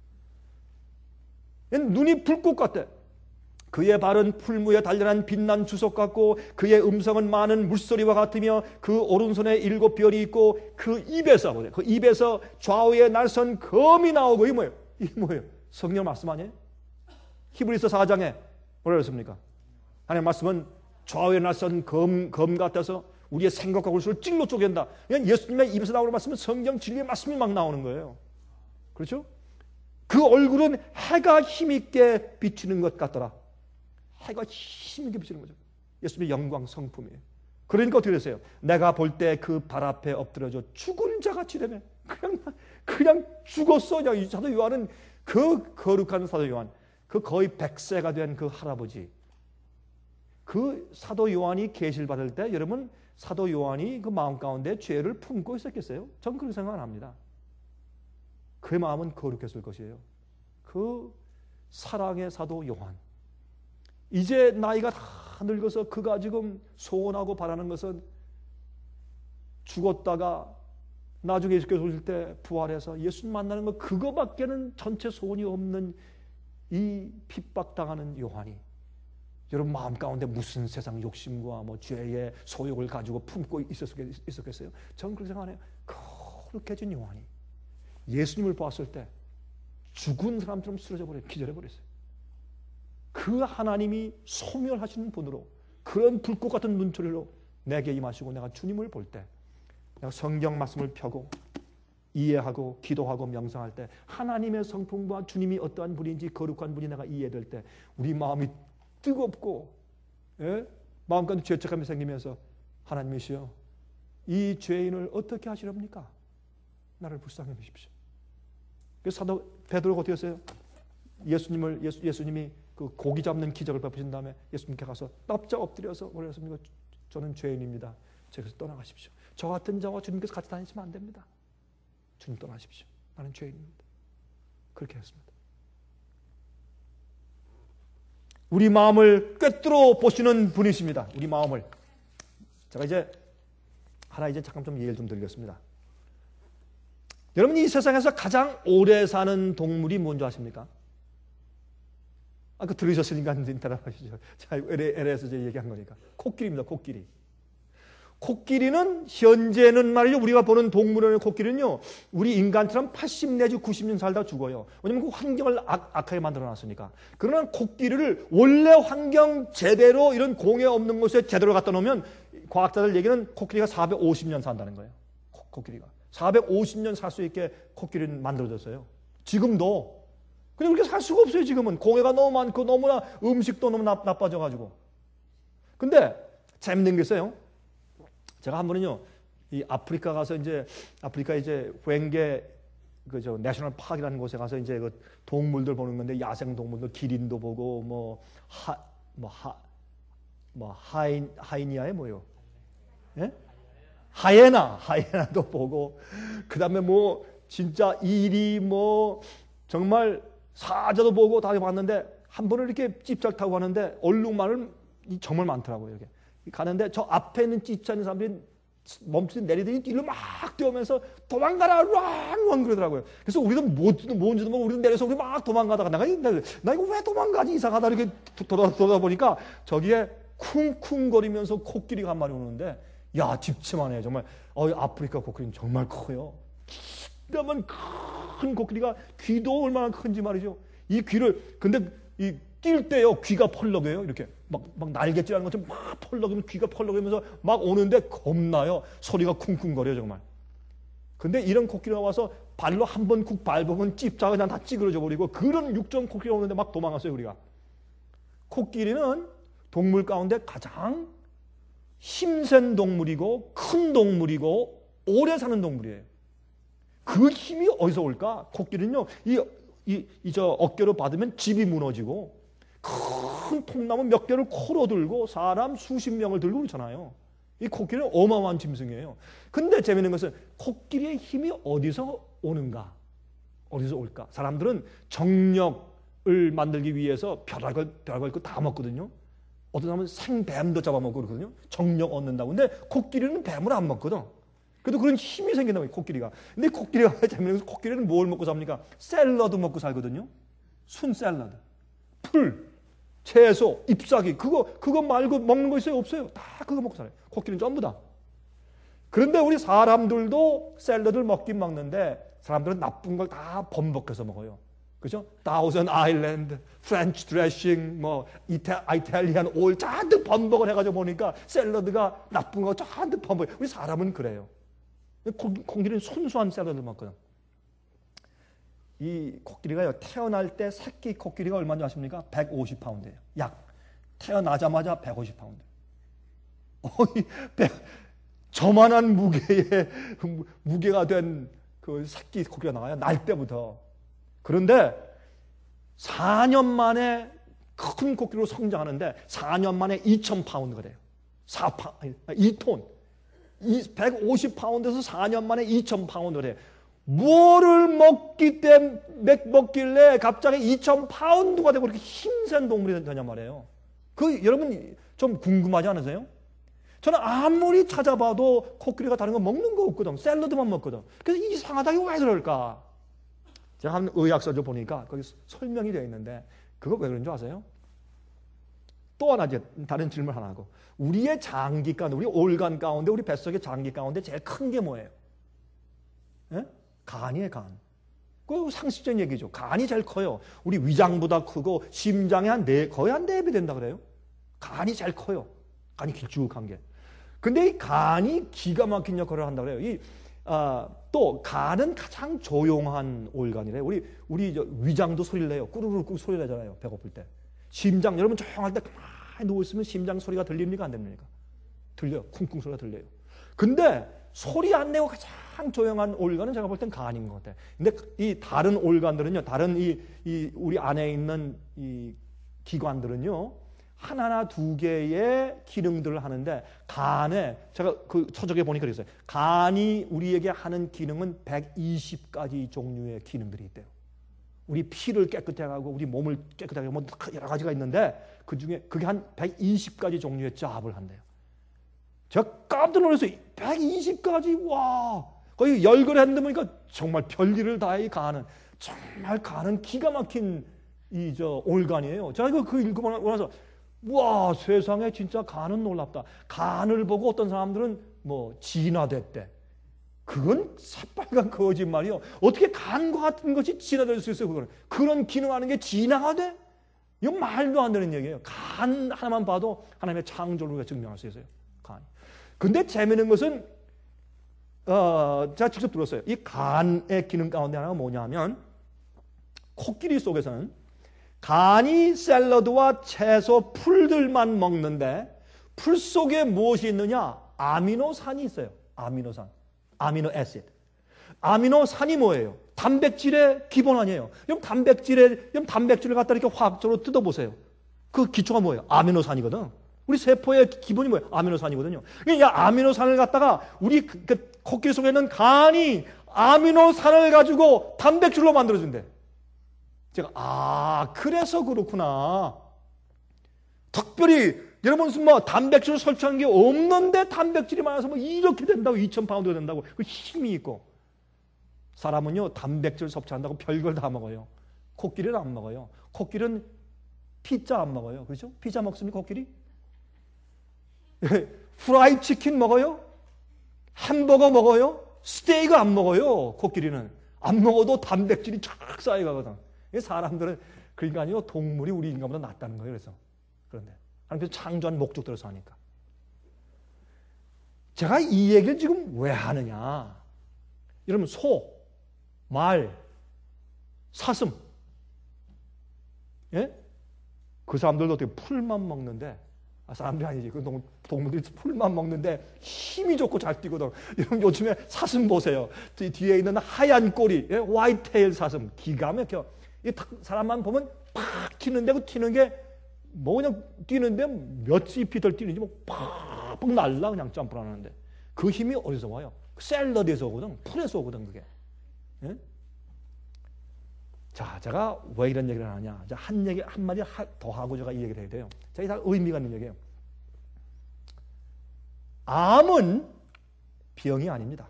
눈이 불꽃 같대. 그의 발은 풀무에 단련한 빛난 주석 같고 그의 음성은 많은 물소리와 같으며 그 오른손에 일곱 별이 있고 그 입에서 그 입에서 좌우에 날선 검이 나오고. 이 뭐예요? 이 뭐예요? 성령 말씀 아니에요? 히브리서 사 장에 뭐라 그랬습니까? 하나님 말씀은 좌우에 날선 검, 검 같아서 우리의 생각과 골수를 찔러 쪼갠다. 그냥 예수님의 입에서 나오는 말씀은 성경 진리의 말씀이 막 나오는 거예요. 그렇죠? 그 얼굴은 해가 힘있게 비치는 것 같더라. 해가 힘있게 비치는 거죠. 예수님의 영광 성품이에요. 그러니까 어떻게 됐어요? 내가 볼 때 그 발 앞에 엎드려져 죽은 자같이 되네. 그냥 그냥 죽었어. 그냥 사도 요한은, 그 거룩한 사도 요한, 그 거의 백 세가 된 그 할아버지, 그 사도 요한이 계시를 받을 때 여러분, 사도 요한이 그 마음 가운데 죄를 품고 있었겠어요? 전 그런 생각 안 합니다. 그의 마음은 거룩했을 것이에요. 그 사랑의 사도 요한, 이제 나이가 다 늙어서 그가 지금 소원하고 바라는 것은 죽었다가 나중에 예수께서 오실 때 부활해서 예수님 만나는 것, 그거밖에는 전체 소원이 없는 이 핍박당하는 요한이 여러분 마음 가운데 무슨 세상 욕심과 뭐 죄의 소욕을 가지고 품고 있었겠어요? 저는 그렇게 생각해요. 거룩해진 요한이 예수님을 보았을 때 죽은 사람처럼 쓰러져 버려, 기절해 버렸어요. 그 하나님이 소멸하시는 분으로, 그런 불꽃 같은 눈초리로 내게 임하시고 내가 주님을 볼 때, 내가 성경 말씀을 펴고 이해하고 기도하고 명상할 때 하나님의 성품과 주님이 어떠한 분인지, 거룩한 분이 내가 이해될 때 우리 마음이 뜨겁고, 예? 마음 가운데 죄책감이 생기면서 하나님이시여, 이 죄인을 어떻게 하시렵니까? 나를 불쌍히 여기십시오. 그래서 사도 베드로가 어떻게 했어요? 예수님을 예수, 예수님이 그 고기 잡는 기적을 베푸신 다음에 예수님께 가서 납작 엎드려서 뭐라 했습니까? 저는 죄인입니다. 저기서 떠나가십시오. 저 같은 자와 주님께서 같이 다니시면 안 됩니다. 주님 떠나십시오. 나는 죄인입니다. 그렇게 했습니다. 우리 마음을 꿰뚫어 보시는 분이십니다. 우리 마음을. 제가 이제 하나 이제 잠깐 좀 예를 좀 드리겠습니다. 여러분, 이 세상에서 가장 오래 사는 동물이 뭔지 아십니까? 아까 들으셨으니까 대답하시죠. 자, 엘에에서 제가 얘기한 거니까. 코끼리입니다. 코끼리. 코끼리는 현재는 말이죠. 우리가 보는 동물원의 코끼리는요. 우리 인간처럼 팔십 내지 구십 년 살다 죽어요. 왜냐하면 그 환경을 악, 악하게 만들어놨으니까. 그러나 코끼리를 원래 환경 제대로 이런 공해 없는 곳에 제대로 갖다 놓으면 과학자들 얘기는 코끼리가 사백오십 년 산다는 거예요. 코, 코끼리가. 사백오십 년 살 수 있게 코끼리는 만들어졌어요. 지금도. 근데 그렇게 살 수가 없어요. 지금은. 공해가 너무 많고 너무나 음식도 너무 나, 나빠져가지고. 근데 재밌는 게 있어요. 제가 한 번은요, 이 아프리카 가서 이제, 아프리카 이제, 괭게, 그저, 내셔널 파크라는 곳에 가서 이제 그 동물들 보는 건데, 야생 동물들, 기린도 보고, 뭐, 하, 뭐, 하, 뭐, 하인, 하이니아에 뭐요? 예? 하이에나, 하이에나도 보고, 그 다음에 뭐, 진짜 이리 뭐, 정말 사자도 보고 다 봤는데, 한 번은 이렇게 찝잘 타고 가는데, 얼룩말은 정말 많더라고요, 이렇게. 가는데 저 앞에 있는 찝짜는 사람들이 멈추고 내리더니 뒤로 막 뛰어오면서 도망가라 왕왕 그러더라고요. 그래서 우리도 뭔지도 뭔지도 모르고 우리도 내려서 우리 막 도망가다가 내가 나 이거 왜 도망가지 이상하다 이렇게 돌아 돌아 보니까 저기에 쿵쿵거리면서 코끼리가 한 마리 오는데 야 집치만해 정말. 어 아프리카 코끼리는 정말 커요. 기다만 큰 코끼리가 귀도 얼마나 큰지 말이죠. 이 귀를 근데 이 뛸 때요 귀가 펄럭여요. 이렇게 막, 막 날갯질하는 것처럼 막 펄럭이면 귀가 펄럭이면서 막 오는데 겁나요. 소리가 쿵쿵거려요 정말. 근데 이런 코끼리가 와서 발로 한 번 쿡 밟으면 찝자가 그냥 다 찌그러져 버리고 그런 육종 코끼리가 오는데 막 도망갔어요 우리가. 코끼리는 동물 가운데 가장 힘센 동물이고 큰 동물이고 오래 사는 동물이에요. 그 힘이 어디서 올까? 코끼리는요 이, 이, 이 저 어깨로 받으면 집이 무너지고 큰 통나무 몇 개를 코로 들고 사람 수십 명을 들고 그렇잖아요. 이 코끼리는 어마어마한 짐승이에요. 근데 재미있는 것은 코끼리의 힘이 어디서 오는가? 어디서 올까? 사람들은 정력을 만들기 위해서 별걸 별걸 거 다 먹거든요. 어떤 사람은 생뱀도 잡아먹고 그러거든요. 정력 얻는다고. 근데 코끼리는 뱀을 안 먹거든. 그래도 그런 힘이 생긴다고 코끼리가. 근데 코끼리가 재미있는 것은 코끼리는 뭘 먹고 삽니까? 샐러드 먹고 살거든요. 순 샐러드. 풀. 채소, 잎사귀, 그거, 그거 말고 먹는 거 있어요? 없어요? 다 그거 먹고 살아요. 코끼리는 전부 다. 그런데 우리 사람들도 샐러드를 먹긴 먹는데 사람들은 나쁜 걸 다 번복해서 먹어요. 그죠? 다우전 아일랜드, 프렌치 드레싱, 뭐, 이타, 이탈리안 오일 잔뜩 번복을 해가지고 보니까 샐러드가 나쁜 거 잔뜩 번복해요. 우리 사람은 그래요. 코끼리는 순수한 샐러드를 먹거든. 이 코끼리가요, 태어날 때 새끼 코끼리가 얼마인지 아십니까? 백오십 파운드예요. 약. 태어나자마자 백오십 파운드. 어이, 저만한 무게의, 무게가 된 그 새끼 코끼리가 나와요. 날 때부터. 그런데 사 년 만에 큰 코끼리로 성장하는데 사 년 만에 이천 파운드가 돼요. 사 파, 이 톤. 백오십 파운드에서 사 년 만에 이천 파운드가 돼요. 뭐를 먹기 때문에 먹길래 갑자기 이천 파운드가 되고 그렇게 힘센 동물이 되냐 말이에요. 그 여러분 좀 궁금하지 않으세요? 저는 아무리 찾아봐도 코끼리가 다른 거 먹는 거 없거든. 샐러드만 먹거든. 그래서 이상하다 이거 왜 그럴까? 제가 한 의학서를 보니까 거기 설명이 되어 있는데 그거 왜 그런 줄 아세요? 또 하나 이제 다른 질문 하나 하고 우리의 장기 가운데 우리 올간 가운데 우리 뱃속의 장기 가운데 제일 큰 게 뭐예요? 예? 간이에요, 간. 그 상식적인 얘기죠. 간이 제일 커요. 우리 위장보다 크고 심장이 한 네, 거의 한 네 배 된다 그래요. 간이 제일 커요. 간이 길쭉한 게. 근데 이 간이 기가 막힌 역할을 한다 그래요. 이, 아, 또 간은 가장 조용한 올간이래요. 우리 우리 저 위장도 소리를 내요. 꾸르르 소리 내잖아요. 배고플 때. 심장 여러분 조용할 때 가만히 누워 있으면 심장 소리가 들립니까 안 됩니까? 들려요. 쿵쿵 소리가 들려요. 근데 소리 안 내고 가장 조용한 올간은 제가 볼 땐 간인 것 같아요. 근데 이 다른 올간들은요, 다른 이, 이 우리 안에 있는 이 기관들은요, 하나나 두 개의 기능들을 하는데, 간에, 제가 그 서적에 보니까 그랬어요. 간이 우리에게 하는 기능은 백이십 가지 종류의 기능들이 있대요. 우리 피를 깨끗하게 하고, 우리 몸을 깨끗하게 하고, 뭐 여러 가지가 있는데, 그 중에 그게 한 백이십 가지 종류의 잡을 한대요. 제가 깜짝 놀랐어요. 백이십 가지, 와. 거의 열거리 했는데 보니까 정말 별일을 다해 간은. 정말 간은 기가 막힌 이 저 올간이에요. 제가 이거 그 읽고 나서 와, 세상에 진짜 간은 놀랍다. 간을 보고 어떤 사람들은 뭐 진화됐대. 그건 새빨간 거짓말이요. 어떻게 간과 같은 것이 진화될 수 있어요? 그거는. 그런 기능하는 게 진화가 돼? 이건 말도 안 되는 얘기예요. 간 하나만 봐도 하나님의 창조를 우리가 증명할 수 있어요. 간. 근데 재미있는 것은 어, 제가 직접 들었어요. 이 간의 기능 가운데 하나가 뭐냐면 코끼리 속에서는 간이 샐러드와 채소, 풀들만 먹는데 풀 속에 무엇이 있느냐? 아미노산이 있어요. 아미노산. 아미노 애시드. 아미노산이 뭐예요? 단백질의 기본 아니에요. 그럼 단백질의, 그럼 단백질을 갖다 이렇게 화학적으로 뜯어보세요. 그 기초가 뭐예요? 아미노산이거든. 우리 세포의 기본이 뭐예요? 아미노산이거든요. 이 아미노산을 갖다가 우리 그, 그 코끼리 속에 있는 간이 아미노산을 가지고 단백질로 만들어준대. 제가, 아, 그래서 그렇구나. 특별히, 여러분, 무슨 뭐, 단백질을 설치한 게 없는데 단백질이 많아서 뭐, 이렇게 된다고, 이천 파운드가 된다고, 그 힘이 있고. 사람은요, 단백질을 섭취한다고 별걸 다 먹어요. 코끼리는 안 먹어요. 코끼리는 피자 안 먹어요. 그렇죠? 피자 먹습니까, 코끼리? 프라이 치킨 먹어요? 햄버거 먹어요? 스테이크 안 먹어요, 코끼리는. 안 먹어도 단백질이 쫙 쌓여가거든. 사람들은 그러니까 아니요 동물이 우리 인간보다 낫다는 거예요. 그래서 그런데 하나님께서 창조한 목적대로서 하니까 제가 이 얘기를 지금 왜 하느냐? 여러분 소, 말, 사슴, 예? 그 사람들도 어떻게 풀만 먹는데 아, 사람들이 아니지 그 동물들이 풀만 먹는데 힘이 좋고 잘 뛰거든. 여러분 요즘에 사슴 보세요. 뒤에 있는 하얀 꼬리, 예? 화이트테일 사슴 기가 막혀. 이 사람만 보면 팍 튀는데 그 튀는 게 뭐 그냥 뛰는데 몇십 피터 뛰는지 뭐 팍팍 날라 그냥 점프를 하는데 그 힘이 어디서 와요? 샐러드에서 오거든. 풀에서 오거든 그게. 예? 자, 제가 왜 이런 얘기를 하냐? 한 얘기 한 마디 더 하고 제가 이 얘기를 해야 돼요. 자, 이게 다 의미가 있는 얘기예요. 암은 병이 아닙니다.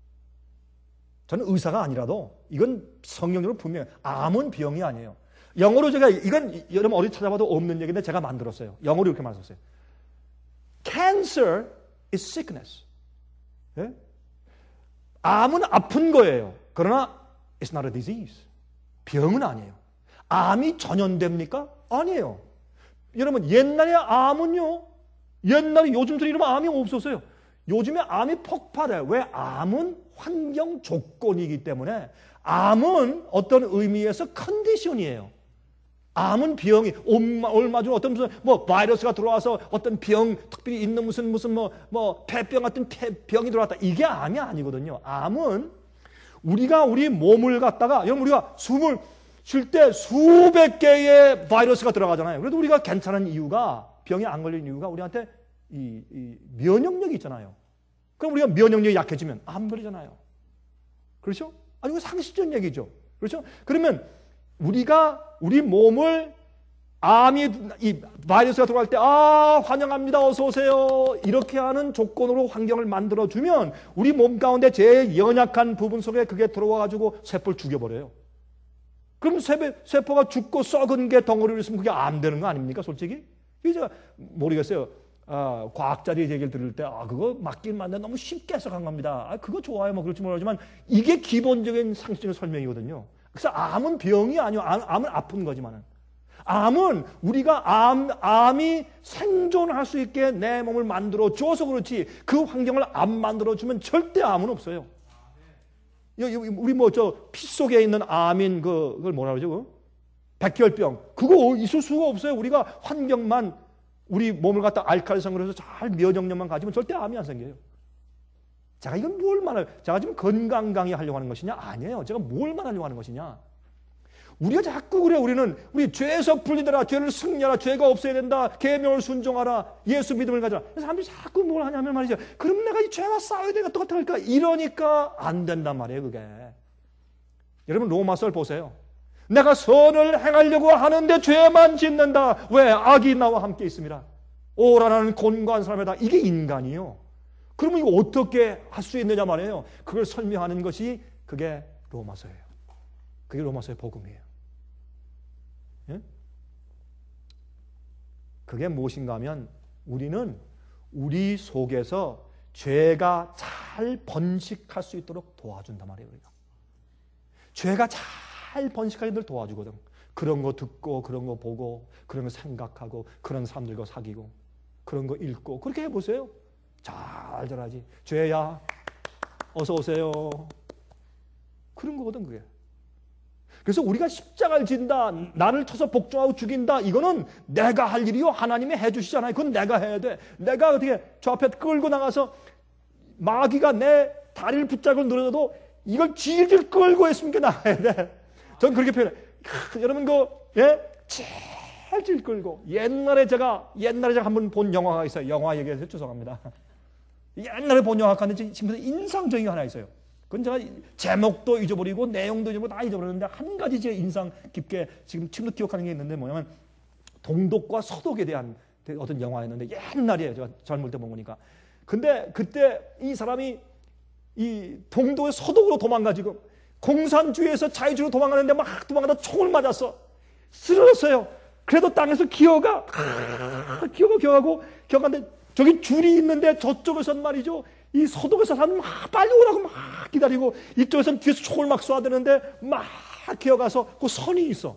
저는 의사가 아니라도 이건 성경적으로 분명해요. 암은 병이 아니에요. 영어로 제가 이건 여러분 어디 찾아봐도 없는 얘기인데 제가 만들었어요. 영어로 이렇게 말했어요. Cancer is sickness. 예? 암은 아픈 거예요. 그러나 it's not a disease. 병은 아니에요. 암이 전염됩니까? 아니에요. 여러분 옛날에 암은요. 옛날에 요즘처럼 이러면 암이 없었어요. 요즘에 암이 폭발해요. 왜? 암은 환경 조건이기 때문에 암은 어떤 의미에서 컨디션이에요. 암은 병이 얼마 전에 어떤 무슨 뭐 바이러스가 들어와서 어떤 병 특별히 있는 무슨 무슨 뭐 뭐 폐병 같은 병이 들어왔다. 이게 암이 아니거든요. 암은 우리가 우리 몸을 갖다가 여러분 우리가 숨을 쉴 때 수백 개의 바이러스가 들어가잖아요. 그래도 우리가 괜찮은 이유가 병에 안 걸리는 이유가 우리한테 이, 이 면역력이 있잖아요. 그럼 우리가 면역력이 약해지면 암 걸리잖아요. 그렇죠? 아니, 이거 상식적인 얘기죠. 그렇죠? 그러면 우리가 우리 몸을 암이, 이 바이러스가 들어갈 때, 아, 환영합니다. 어서오세요. 이렇게 하는 조건으로 환경을 만들어주면 우리 몸 가운데 제일 연약한 부분 속에 그게 들어와가지고 세포를 죽여버려요. 그럼 세포, 세포가 죽고 썩은 게 덩어리로 있으면 그게 암 되는 거 아닙니까? 솔직히? 이게 제가 모르겠어요. 아, 과학자리 얘기를 들을 때, 아, 그거 맞긴 맞는데 너무 쉽게 해석한 겁니다. 아, 그거 좋아요. 뭐 그럴지 모르지만 이게 기본적인 상식적인 설명이거든요. 그래서 암은 병이 아니요. 암, 암은 아픈 거지만은. 암은 우리가 암, 암이 생존할 수 있게 내 몸을 만들어 줘서 그렇지 그 환경을 안 만들어 주면 절대 암은 없어요. 우리 뭐 저 피 속에 있는 암인 그, 그걸 뭐라 그러죠? 백혈병. 그거 있을 수가 없어요. 우리가 환경만 우리 몸을 갖다 알칼리성으로 해서 잘 면역력만 가지면 절대 암이 안 생겨요. 제가 이건 뭘 말해요? 제가 지금 건강 강의 하려고 하는 것이냐? 아니에요. 제가 뭘 말하려고 하는 것이냐? 우리가 자꾸 그래. 우리는 우리 죄에서 풀리더라. 죄를 승리하라. 죄가 없어야 된다. 계명을 순종하라. 예수 믿음을 가져라. 그래서 사람들이 자꾸 뭘 하냐면 말이죠. 그럼 내가 이 죄와 싸워야 되니까 똑같으니까 이러니까 안 된단 말이에요. 그게. 여러분 로마서를 보세요. 내가 선을 행하려고 하는데 죄만 짓는다. 왜? 악이 나와 함께 있습니다. 오라는 곤고한 사람이다. 이게 인간이요. 그러면 이거 어떻게 할 수 있느냐 말이에요. 그걸 설명하는 것이 그게 로마서예요. 그게 로마서의 복음이에요. 예? 그게 무엇인가 하면 우리는 우리 속에서 죄가 잘 번식할 수 있도록 도와준단 말이에요. 우리가. 죄가 잘 번식하게 도와주거든. 그런 거 듣고 그런 거 보고 그런 거 생각하고 그런 사람들과 사귀고 그런 거 읽고 그렇게 해보세요. 잘 자라지. 죄야 어서 오세요. 그런 거거든 그게. 그래서 우리가 십자가를 진다, 나를 쳐서 복종하고 죽인다, 이거는 내가 할 일이요. 하나님이 해주시잖아요. 그건 내가 해야 돼. 내가 어떻게 저 앞에 끌고 나가서 마귀가 내 다리를 붙잡고 늘어져도 이걸 질질 끌고 했으니까 나가야 돼. 전 그렇게 표현해. 크, 여러분 그 예? 질질 끌고. 옛날에 제가 옛날에 제가 한번 본 영화가 있어요. 영화 얘기해서 죄송합니다. 옛날에 본 영화가 있는데 지금부터 인상적인 게 하나 있어요. 그건 제가 제목도 잊어버리고 내용도 잊어버리고 다 잊어버렸는데 한 가지 제 인상 깊게 지금 지금도 기억하는 게 있는데 뭐냐면 동독과 서독에 대한 어떤 영화였는데 옛날이에요. 제가 젊을 때 본 거니까. 근데 그때 이 사람이 이 동독의 서독으로 도망가지고 공산주의에서 자유주의로 도망가는데 막 도망가다 총을 맞았어. 쓰러졌어요. 그래도 땅에서 기어가 기어가 기어가고 기어가는데 저기 줄이 있는데 저쪽에선 말이죠. 이 서독에서 사람 막 빨리 오라고 막 기다리고 이쪽에서는 뒤에서 총을 막 쏴대는데 막 기어가서 그 선이 있어.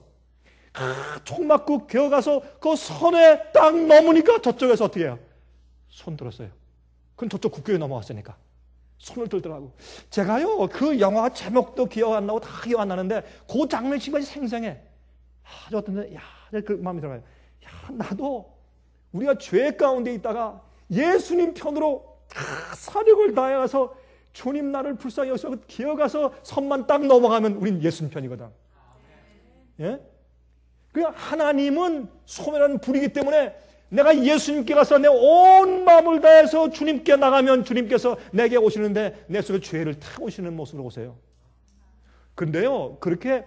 총 맞고 기어가서 그 선에 딱 넘으니까 저쪽에서 어떻게 해요? 손 들었어요. 그럼 저쪽 국교에 넘어왔으니까 손을 들더라고. 제가요 그 영화 제목도 기억 안 나고 다 기억 안 나는데 그 장면 지금까지 생생해. 아주 어떤 야, 그 마음이 들어가요. 야, 나도 우리가 죄 가운데 있다가 예수님 편으로 사력을 다해서 주님 나를 불쌍히 여기서 기어가서 선만 딱 넘어가면 우린 예수님 편이거든. 예? 그러니까 하나님은 소멸하는 불이기 때문에 내가 예수님께 가서 내 온 마음을 다해서 주님께 나가면 주님께서 내게 오시는데 내 속에 죄를 태우시는 모습으로 오세요. 근데요 그렇게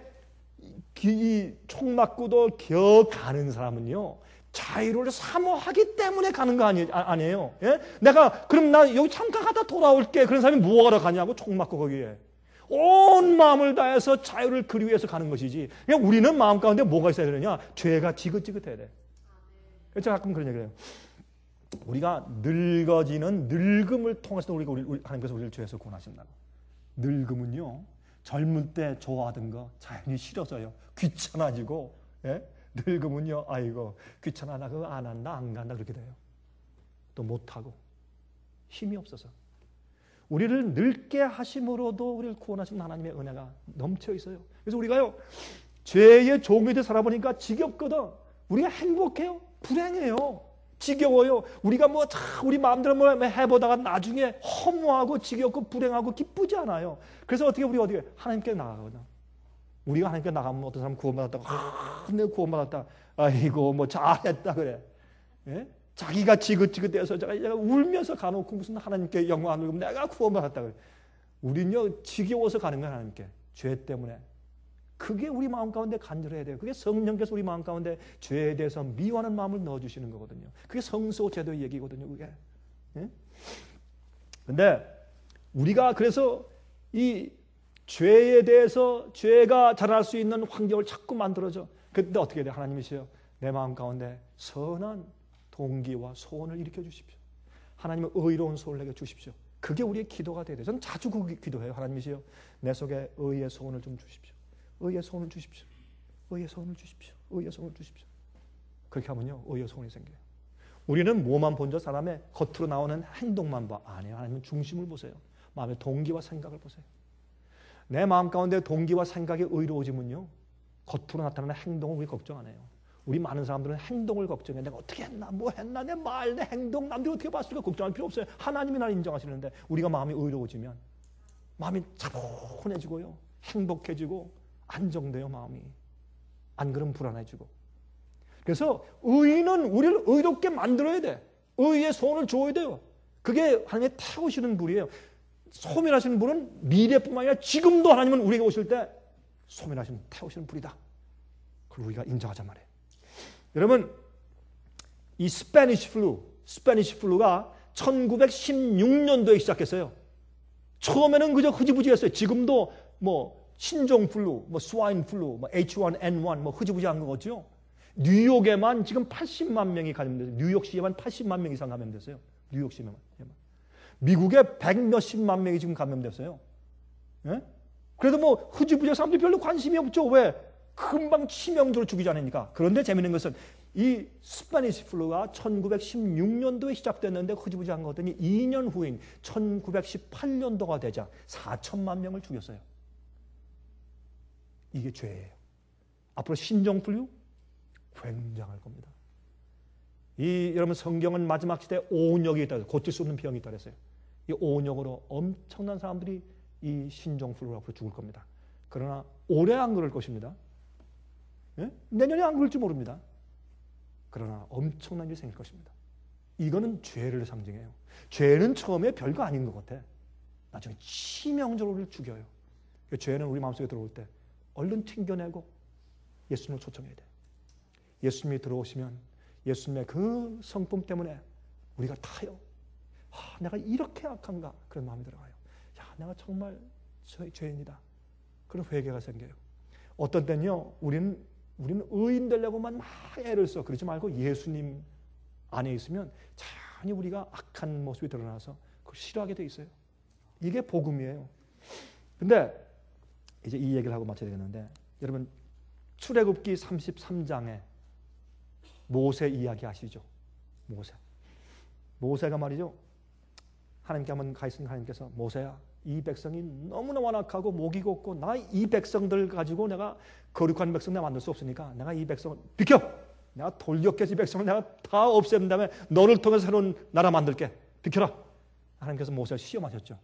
총 맞고도 기어가는 사람은요 자유를 사모하기 때문에 가는 거 아니, 아니에요. 예? 내가 그럼 나 여기 잠깐 가다 돌아올게. 그런 사람이 뭐하러 가냐고 총 맞고 거기에. 온 마음을 다해서 자유를 그리 위해서 가는 것이지. 그냥 우리는 마음 가운데 뭐가 있어야 되느냐? 죄가 지긋지긋해야 돼. 그래서 가끔 그런 얘기를 해요. 우리가 늙어지는 늙음을 통해서 우리가 우리, 우리, 하나님께서 우리를 죄에서 구원하신다고. 늙음은요. 젊을 때 좋아하던 거 자연히 싫어져요. 귀찮아지고. 예? 늙으면요, 아이고, 귀찮아, 나 그거 안 한다, 안 간다, 그렇게 돼요. 또 못하고, 힘이 없어서. 우리를 늙게 하심으로도 우리를 구원하신 하나님의 은혜가 넘쳐 있어요. 그래서 우리가요, 죄의 종이 돼 살아보니까 지겹거든. 우리가 행복해요? 불행해요. 지겨워요. 우리가 뭐, 우리 마음대로 뭐 해보다가 나중에 허무하고 지겹고 불행하고 기쁘지 않아요. 그래서 어떻게 우리가 어떻게 하나님께 나가거든. 우리가 하나님께 나가면 어떤 사람 구원받았다고 아, 내가 구원받았다. 아이고 뭐 잘했다 그래. 예? 자기가 지긋지긋해서 제가 울면서 가놓고 무슨 하나님께 영광 안 돌리고 내가 구원받았다 그래. 우리는요 지겨워서 가는 거야 하나님께. 죄 때문에. 그게 우리 마음 가운데 간절해야 돼요. 그게 성령께서 우리 마음 가운데 죄에 대해서 미워하는 마음을 넣어주시는 거거든요. 그게 성소 제도의 얘기거든요. 그게. 예? 근데 우리가 그래서 이 죄에 대해서 죄가 자랄 수 있는 환경을 자꾸 만들어줘. 그때 어떻게 돼요? 하나님이시여 내 마음 가운데 선한 동기와 소원을 일으켜 주십시오. 하나님의 의로운 소원을 내게 주십시오. 그게 우리의 기도가 돼야 돼요. 저는 자주 그 기도해요. 하나님이시여 내 속에 의의 소원을 좀 주십시오. 의의 소원을 주십시오. 의의 소원을 주십시오. 의의 소원을 주십시오. 그렇게 하면요 의의 소원이 생겨요. 우리는 뭐만 본저 사람의 겉으로 나오는 행동만 봐. 아니에요. 하나님은 중심을 보세요. 마음의 동기와 생각을 보세요. 내 마음 가운데 동기와 생각이 의로워지면요 겉으로 나타나는 행동을 우리 걱정 안 해요. 우리 많은 사람들은 행동을 걱정해. 내가 어떻게 했나 뭐 했나 내 말 내 행동 남들이 어떻게 봤을까 걱정할 필요 없어요. 하나님이 나를 인정하시는데 우리가 마음이 의로워지면 마음이 차분해지고요 행복해지고 안정돼요. 마음이 안 그러면 불안해지고. 그래서 의는 우리를 의롭게 만들어야 돼. 의의 소원을 줘야 돼요. 그게 하나님의 태우시는 불이에요. 소멸하시는 불은 미래뿐만 아니라 지금도 하나님은 우리에게 오실 때 소멸하시는 태우시는 불이다. 그걸 우리가 인정하자 말이에요. 여러분 이 스페니시 플루, 스페니시 플루가 천구백십육 년도에 시작했어요. 처음에는 그저 흐지부지했어요. 지금도 뭐 신종플루, 뭐 스와인플루, 뭐 에이치 원 엔 원 뭐 흐지부지한 거겠죠. 뉴욕에만 지금 팔십만 명이 감염됐어요. 뉴욕시에만 팔십만 명 이상 감염됐어요. 뉴욕시에만. 미국에 백 몇십만 명이 지금 감염됐어요. 예? 그래도 뭐 흐지부지한 사람들이 별로 관심이 없죠. 왜? 금방 치명적으로 죽이지 않으니까. 그런데 재밌는 것은 이 스파니시 플루가 천구백십육 년도에 시작됐는데 흐지부지한 거 같더니 이 년 후인 천구백십팔 년도가 되자 사천만 명을 죽였어요. 이게 죄예요. 앞으로 신종플루 굉장할 겁니다. 이 여러분 성경은 마지막 시대에 오온역이 있다. 고칠 수 없는 병이 있다 그랬어요. 이 오온역으로 엄청난 사람들이 이 신종플루로 앞으로 죽을 겁니다. 그러나 올해 안 그럴 것입니다. 예? 내년에 안 그럴지 모릅니다. 그러나 엄청난 일이 생길 것입니다. 이거는 죄를 상징해요. 죄는 처음에 별거 아닌 것 같아. 나중에 치명적으로 우리를 죽여요. 죄는 우리 마음속에 들어올 때 얼른 튕겨내고 예수님을 초청해야 돼. 예수님이 들어오시면 예수님의 그 성품 때문에 우리가 타요. 아, 내가 이렇게 악한가? 그런 마음이 들어가요. 야, 내가 정말 죄, 죄인이다. 그런 회개가 생겨요. 어떤 때는요, 우리는 우리는 의인 되려고만 막 애를 써. 그러지 말고 예수님 안에 있으면 자연히 우리가 악한 모습이 드러나서 그걸 싫어하게 돼 있어요. 이게 복음이에요. 근데 이제 이 얘기를 하고 마쳐야 되겠는데, 여러분 출애굽기 삼십삼 장에 모세 이야기 아시죠? 모세. 모세가 말이죠. 하나님께 한번 가 있으니 하나님께서 모세야, 이 백성이 너무나 완악하고 목이 곱고 나 이 백성들 가지고 내가 거룩한 백성 내가 만들 수 없으니까 내가 이 백성을 비켜! 내가 돌격해서 이 백성을 내가 다 없앤 다음에 너를 통해서 새로운 나라 만들게. 비켜라! 하나님께서 모세를 시험하셨죠.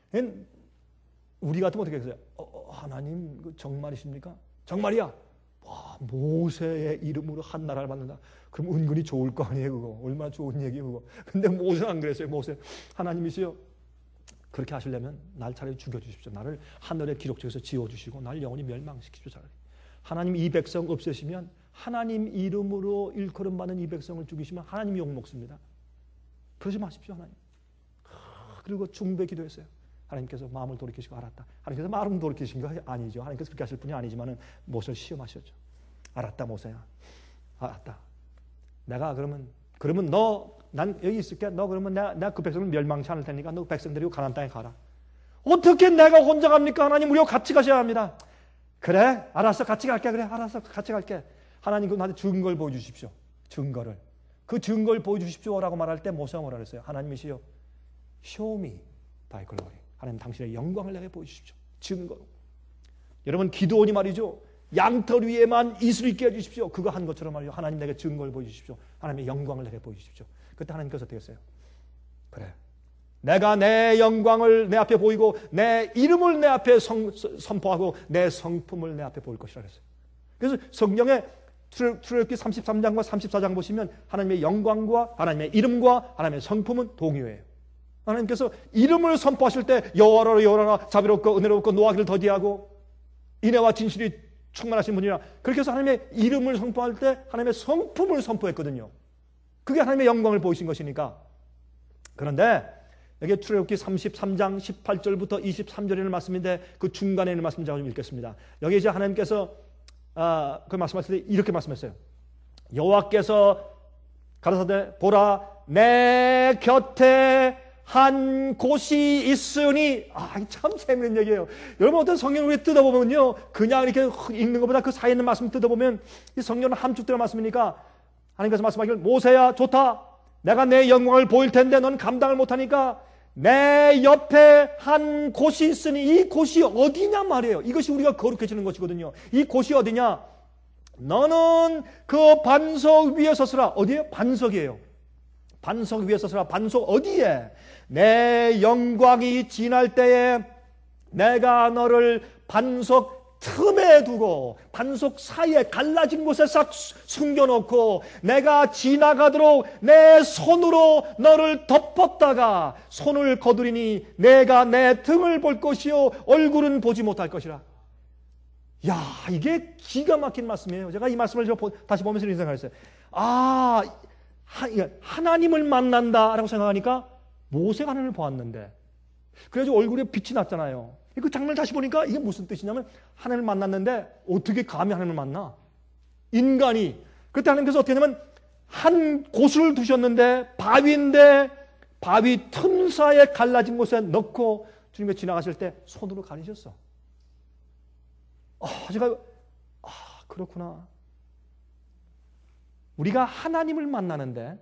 우리 같으면 어떻게 했어요? 어, 하나님 정말이십니까? 정말이야. 와, 모세의 이름으로 한 나라를 만든다. 그럼 은근히 좋을 거 아니에요, 그거. 얼마나 좋은 얘기예요, 그거. 근데 모세는 안 그랬어요. 모세, 하나님이시여, 그렇게 하시려면 날 차라리 죽여주십시오. 나를 하늘의 기록책에서 지워주시고 날 영원히 멸망시키십시오. 차라리. 하나님 이 백성 없애시면, 하나님 이름으로 일컬음 받는 이 백성을 죽이시면 하나님이 욕먹습니다. 그러지 마십시오, 하나님. 그리고 중배 기도했어요. 하나님께서 마음을 돌이키시고 알았다. 하나님께서 마음을 돌이키신 거 아니죠. 하나님께서 그렇게 하실 분이 아니지만은 모세를 시험하셨죠. 알았다, 모세야. 알았다. 내가 그러면 그러면 너 난 여기 있을게. 너 그러면 내가, 내가 그 백성을 멸망치 않을 테니까 너 백성 데리고 가나안 땅에 가라. 어떻게 내가 혼자 갑니까? 하나님 우리와 같이 가셔야 합니다. 그래, 알았어, 같이 갈게. 그래, 알았어, 같이 갈게. 하나님 그 나한테 증거를 보여주십시오. 증거를. 그 증거를 보여주십시오라고 말할 때 모세가 뭐라 그랬어요? 하나님이시여, show me thy glory. 하나님 당신의 영광을 내게 보여주십시오. 증거로. 여러분 기드온이 말이죠. 양털 위에만 이슬 있게 해주십시오. 그거 한 것처럼 말이죠. 하나님 내게 증거를 보여주십시오. 하나님의 영광을 내게 보여주십시오. 그때 하나님께서 어떻게 했어요? 그래. 내가 내 영광을 내 앞에 보이고 내 이름을 내 앞에 성, 선포하고 내 성품을 내 앞에 보일 것이라 그랬어요. 그래서 성경에 출애굽기 삼십삼 장과 삼십사 장 보시면 하나님의 영광과 하나님의 이름과 하나님의 성품은 동요예요. 하나님께서 이름을 선포하실 때 여호와라 여호와라 자비롭고 은혜롭고 노하기를 더디하고 인애와 진실이 충만하신 분이라, 그렇게 해서 하나님의 이름을 선포할 때 하나님의 성품을 선포했거든요. 그게 하나님의 영광을 보이신 것이니까. 그런데 여기 출애굽기 삼십삼 장 십팔 절부터 이십삼 절에 있는 말씀인데 그 중간에 있는 말씀 제가 좀 읽겠습니다. 여기 이제 하나님께서 아, 그 말씀하실 때 이렇게 말씀했어요. 여호와께서 가라사대 보라 내 곁에 한 곳이 있으니, 아, 참 재밌는 얘기예요. 여러분 어떤 성경을 우리 뜯어보면요, 그냥 이렇게 읽는 것보다 그 사이에 있는 말씀 뜯어보면 이 성경은 함축되는 말씀이니까 하나님께서 말씀하기를 모세야 좋다. 내가 내 영광을 보일 텐데 넌 감당을 못하니까 내 옆에 한 곳이 있으니, 이 곳이 어디냐 말이에요. 이것이 우리가 거룩해지는 것이거든요. 이 곳이 어디냐? 너는 그 반석 위에 서서라. 어디에요? 반석이에요. 반석 위에 서서라. 반석 어디에? 내 영광이 지날 때에 내가 너를 반석 틈에 두고 반석 사이에 갈라진 곳에 싹 숨겨놓고 내가 지나가도록 내 손으로 너를 덮었다가 손을 거두리니 내가 내 등을 볼 것이요 얼굴은 보지 못할 것이라. 야, 이게 기가 막힌 말씀이에요. 제가 이 말씀을 다시 보면서 이런 생각을 했어요. 아, 하나님을 만난다라고 생각하니까 모세가 하나님을 보았는데 그래가지고 얼굴에 빛이 났잖아요. 그 장면을 다시 보니까 이게 무슨 뜻이냐면 하나님을 만났는데 어떻게 감히 하나님을 만나? 인간이. 그때 하나님께서 어떻게 하냐면 한 곳을 두셨는데 바위인데 바위 틈 사이에 갈라진 곳에 넣고 주님이 지나가실 때 손으로 가리셨어. 아, 제가 아, 그렇구나. 우리가 하나님을 만나는데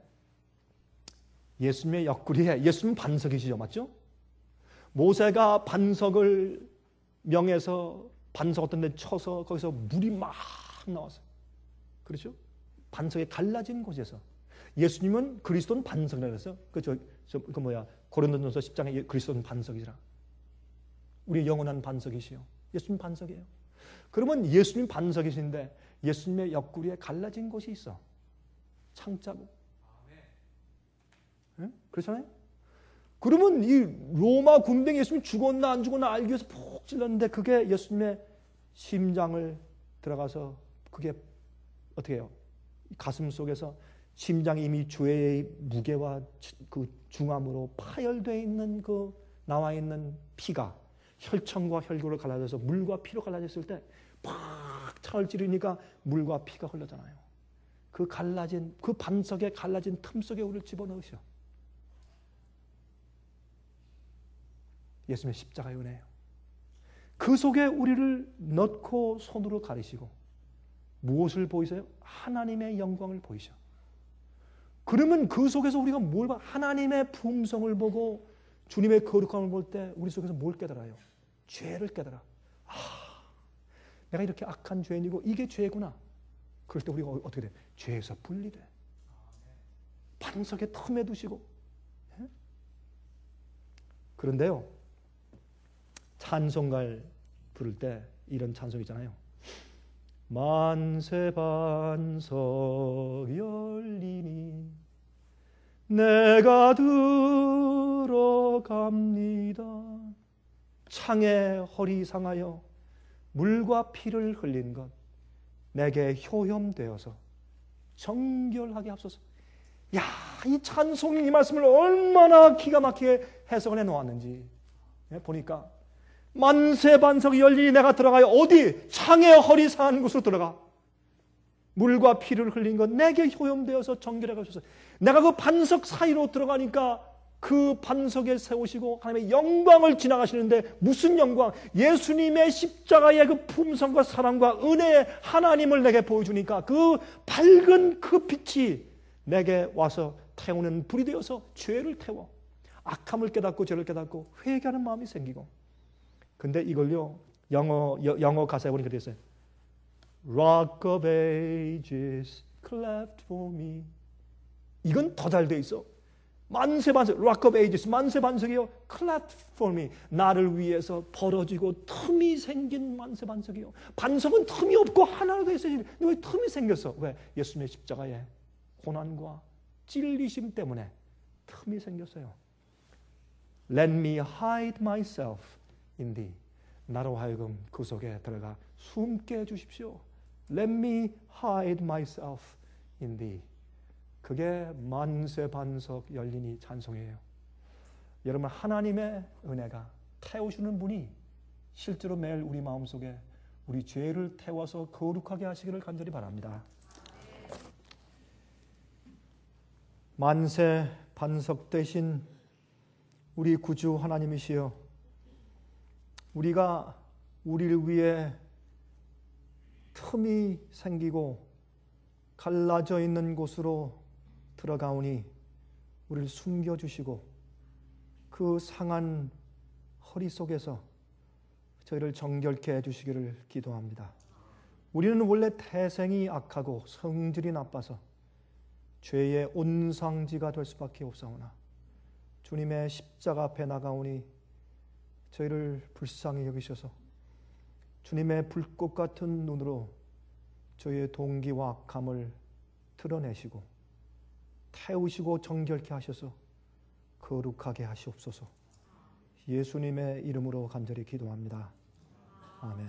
예수님의 옆구리에, 예수님 반석이시죠, 맞죠? 모세가 반석을 명해서 반석 어떤 데 쳐서 거기서 물이 막 나왔어요. 그렇죠? 반석에 갈라진 곳에서. 예수님은 그리스도는 반석이라고 했어요. 그죠? 저, 그 뭐야, 고린도전서 십 장에 그리스도는 반석이라. 우리의 영원한 반석이시요. 예수님 반석이에요. 그러면 예수님 반석이신데 예수님의 옆구리에 갈라진 곳이 있어. 창자국. 네? 그렇잖아요? 그러면 이 로마 군병이 예수님 죽었나 안 죽었나 알기 위해서 푹 찔렀는데 그게 예수님의 심장을 들어가서 그게 어떻게 해요? 가슴 속에서 심장이 이미 죄의 무게와 그 중함으로 파열되어 있는 그 나와 있는 피가 혈청과 혈구를 갈라져서 물과 피로 갈라졌을 때 팍 창을 찌르니까 물과 피가 흘러잖아요. 그 갈라진 그 반석에 갈라진 틈 속에 우리를 집어넣으셔. 예수님의 십자가의 은혜예요. 그 속에 우리를 넣고 손으로 가리시고 무엇을 보이세요? 하나님의 영광을 보이셔. 그러면 그 속에서 우리가 뭘 봐? 하나님의 품성을 보고 주님의 거룩함을 볼 때 우리 속에서 뭘 깨달아요? 죄를 깨달아. 아, 내가 이렇게 악한 죄인이고 이게 죄구나. 그럴 때 우리가 어떻게 돼? 죄에서 분리돼. 반석에 틈에 두시고. 예? 그런데요, 찬송가를 부를 때 이런 찬송 있잖아요. 만세 반석 열리니 내가 들어갑니다. 창에 허리 상하여 물과 피를 흘린 것 내게 효염되어서 정결하게 하소서. 야, 이 찬송이 이 말씀을 얼마나 기가 막히게 해석을 해놓았는지 보니까 만세 반석이 열리니 내가 들어가요. 어디? 창에 허리 상한 곳으로 들어가. 물과 피를 흘린 것 내게 효염되어서 정결하게 하소서. 내가 그 반석 사이로 들어가니까 그 반석에 세우시고 하나님의 영광을 지나가시는데 무슨 영광? 예수님의 십자가의 그 품성과 사랑과 은혜의 하나님을 내게 보여주니까 그 밝은 그 빛이 내게 와서 태우는 불이 되어서 죄를 태워 악함을 깨닫고 죄를 깨닫고 회개하는 마음이 생기고. 근데 이걸요 영어 영어 가사에 보니까 되어 있어요. Rock of ages, cleft for me. 이건 더 잘 돼 있어. 만세 반석, Rock of ages, 만세 반석이요. cleft for me. 나를 위해서 벌어지고 틈이 생긴 만세 반석이요. 반석은 틈이 없고 하나로 되어 있어요. 왜 틈이 생겼어? 왜? 예수님의 십자가에 고난과 찔리심 때문에 틈이 생겼어요. Let me hide myself in thee. 나로 하여금 그 속에 들어가 숨게 해주십시오. Let me hide myself in thee. 그게 만세 반석 열리니 찬송이에요. 여러분, 하나님의 은혜가 태우시는 분이 실제로 매일 우리 마음속에 우리 죄를 태워서 거룩하게 하시기를 간절히 바랍니다. 만세 반석 되신 우리 구주 하나님이시여, 우리가 우리를 위해 틈이 생기고 갈라져 있는 곳으로 들어가오니 우리를 숨겨주시고 그 상한 허리 속에서 저희를 정결케 해주시기를 기도합니다. 우리는 원래 태생이 악하고 성질이 나빠서 죄의 온상지가 될 수밖에 없사오나 주님의 십자가 앞에 나가오니 저희를 불쌍히 여기셔서 주님의 불꽃 같은 눈으로 저희의 동기와 악함을 드러내시고 태우시고 정결케 하셔서 거룩하게 하시옵소서. 예수님의 이름으로 간절히 기도합니다. 아멘.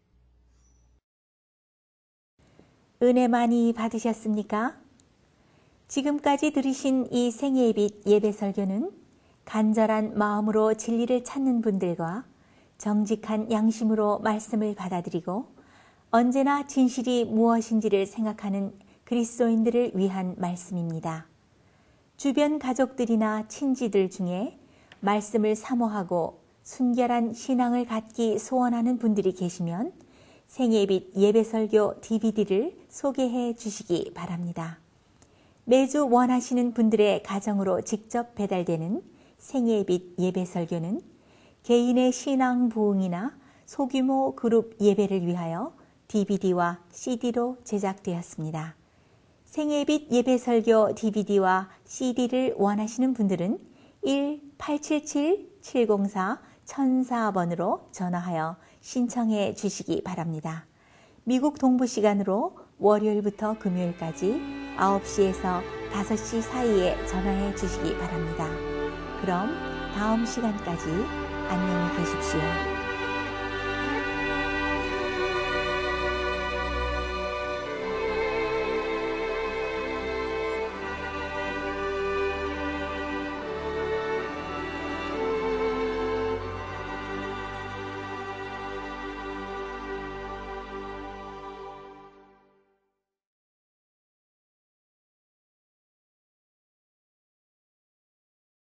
은혜 많이 받으셨습니까? 지금까지 들으신 이 생애의 빛 예배 설교는 간절한 마음으로 진리를 찾는 분들과 정직한 양심으로 말씀을 받아들이고 언제나 진실이 무엇인지를 생각하는 그리스도인들을 위한 말씀입니다. 주변 가족들이나 친지들 중에 말씀을 사모하고 순결한 신앙을 갖기 소원하는 분들이 계시면 생애빛 예배설교 디비디를 소개해 주시기 바랍니다. 매주 원하시는 분들의 가정으로 직접 배달되는 생애빛 예배설교는 개인의 신앙 부흥이나 소규모 그룹 예배를 위하여 디비디와 씨디로 제작되었습니다. 생애빛 예배설교 디비디와 씨디를 원하시는 분들은 일 팔칠칠 칠공사 천사 번으로 전화하여 신청해 주시기 바랍니다. 미국 동부 시간으로 월요일부터 금요일까지 아홉 시에서 다섯 시 사이에 전화해 주시기 바랍니다. 그럼 다음 시간까지 안녕히 계십시오.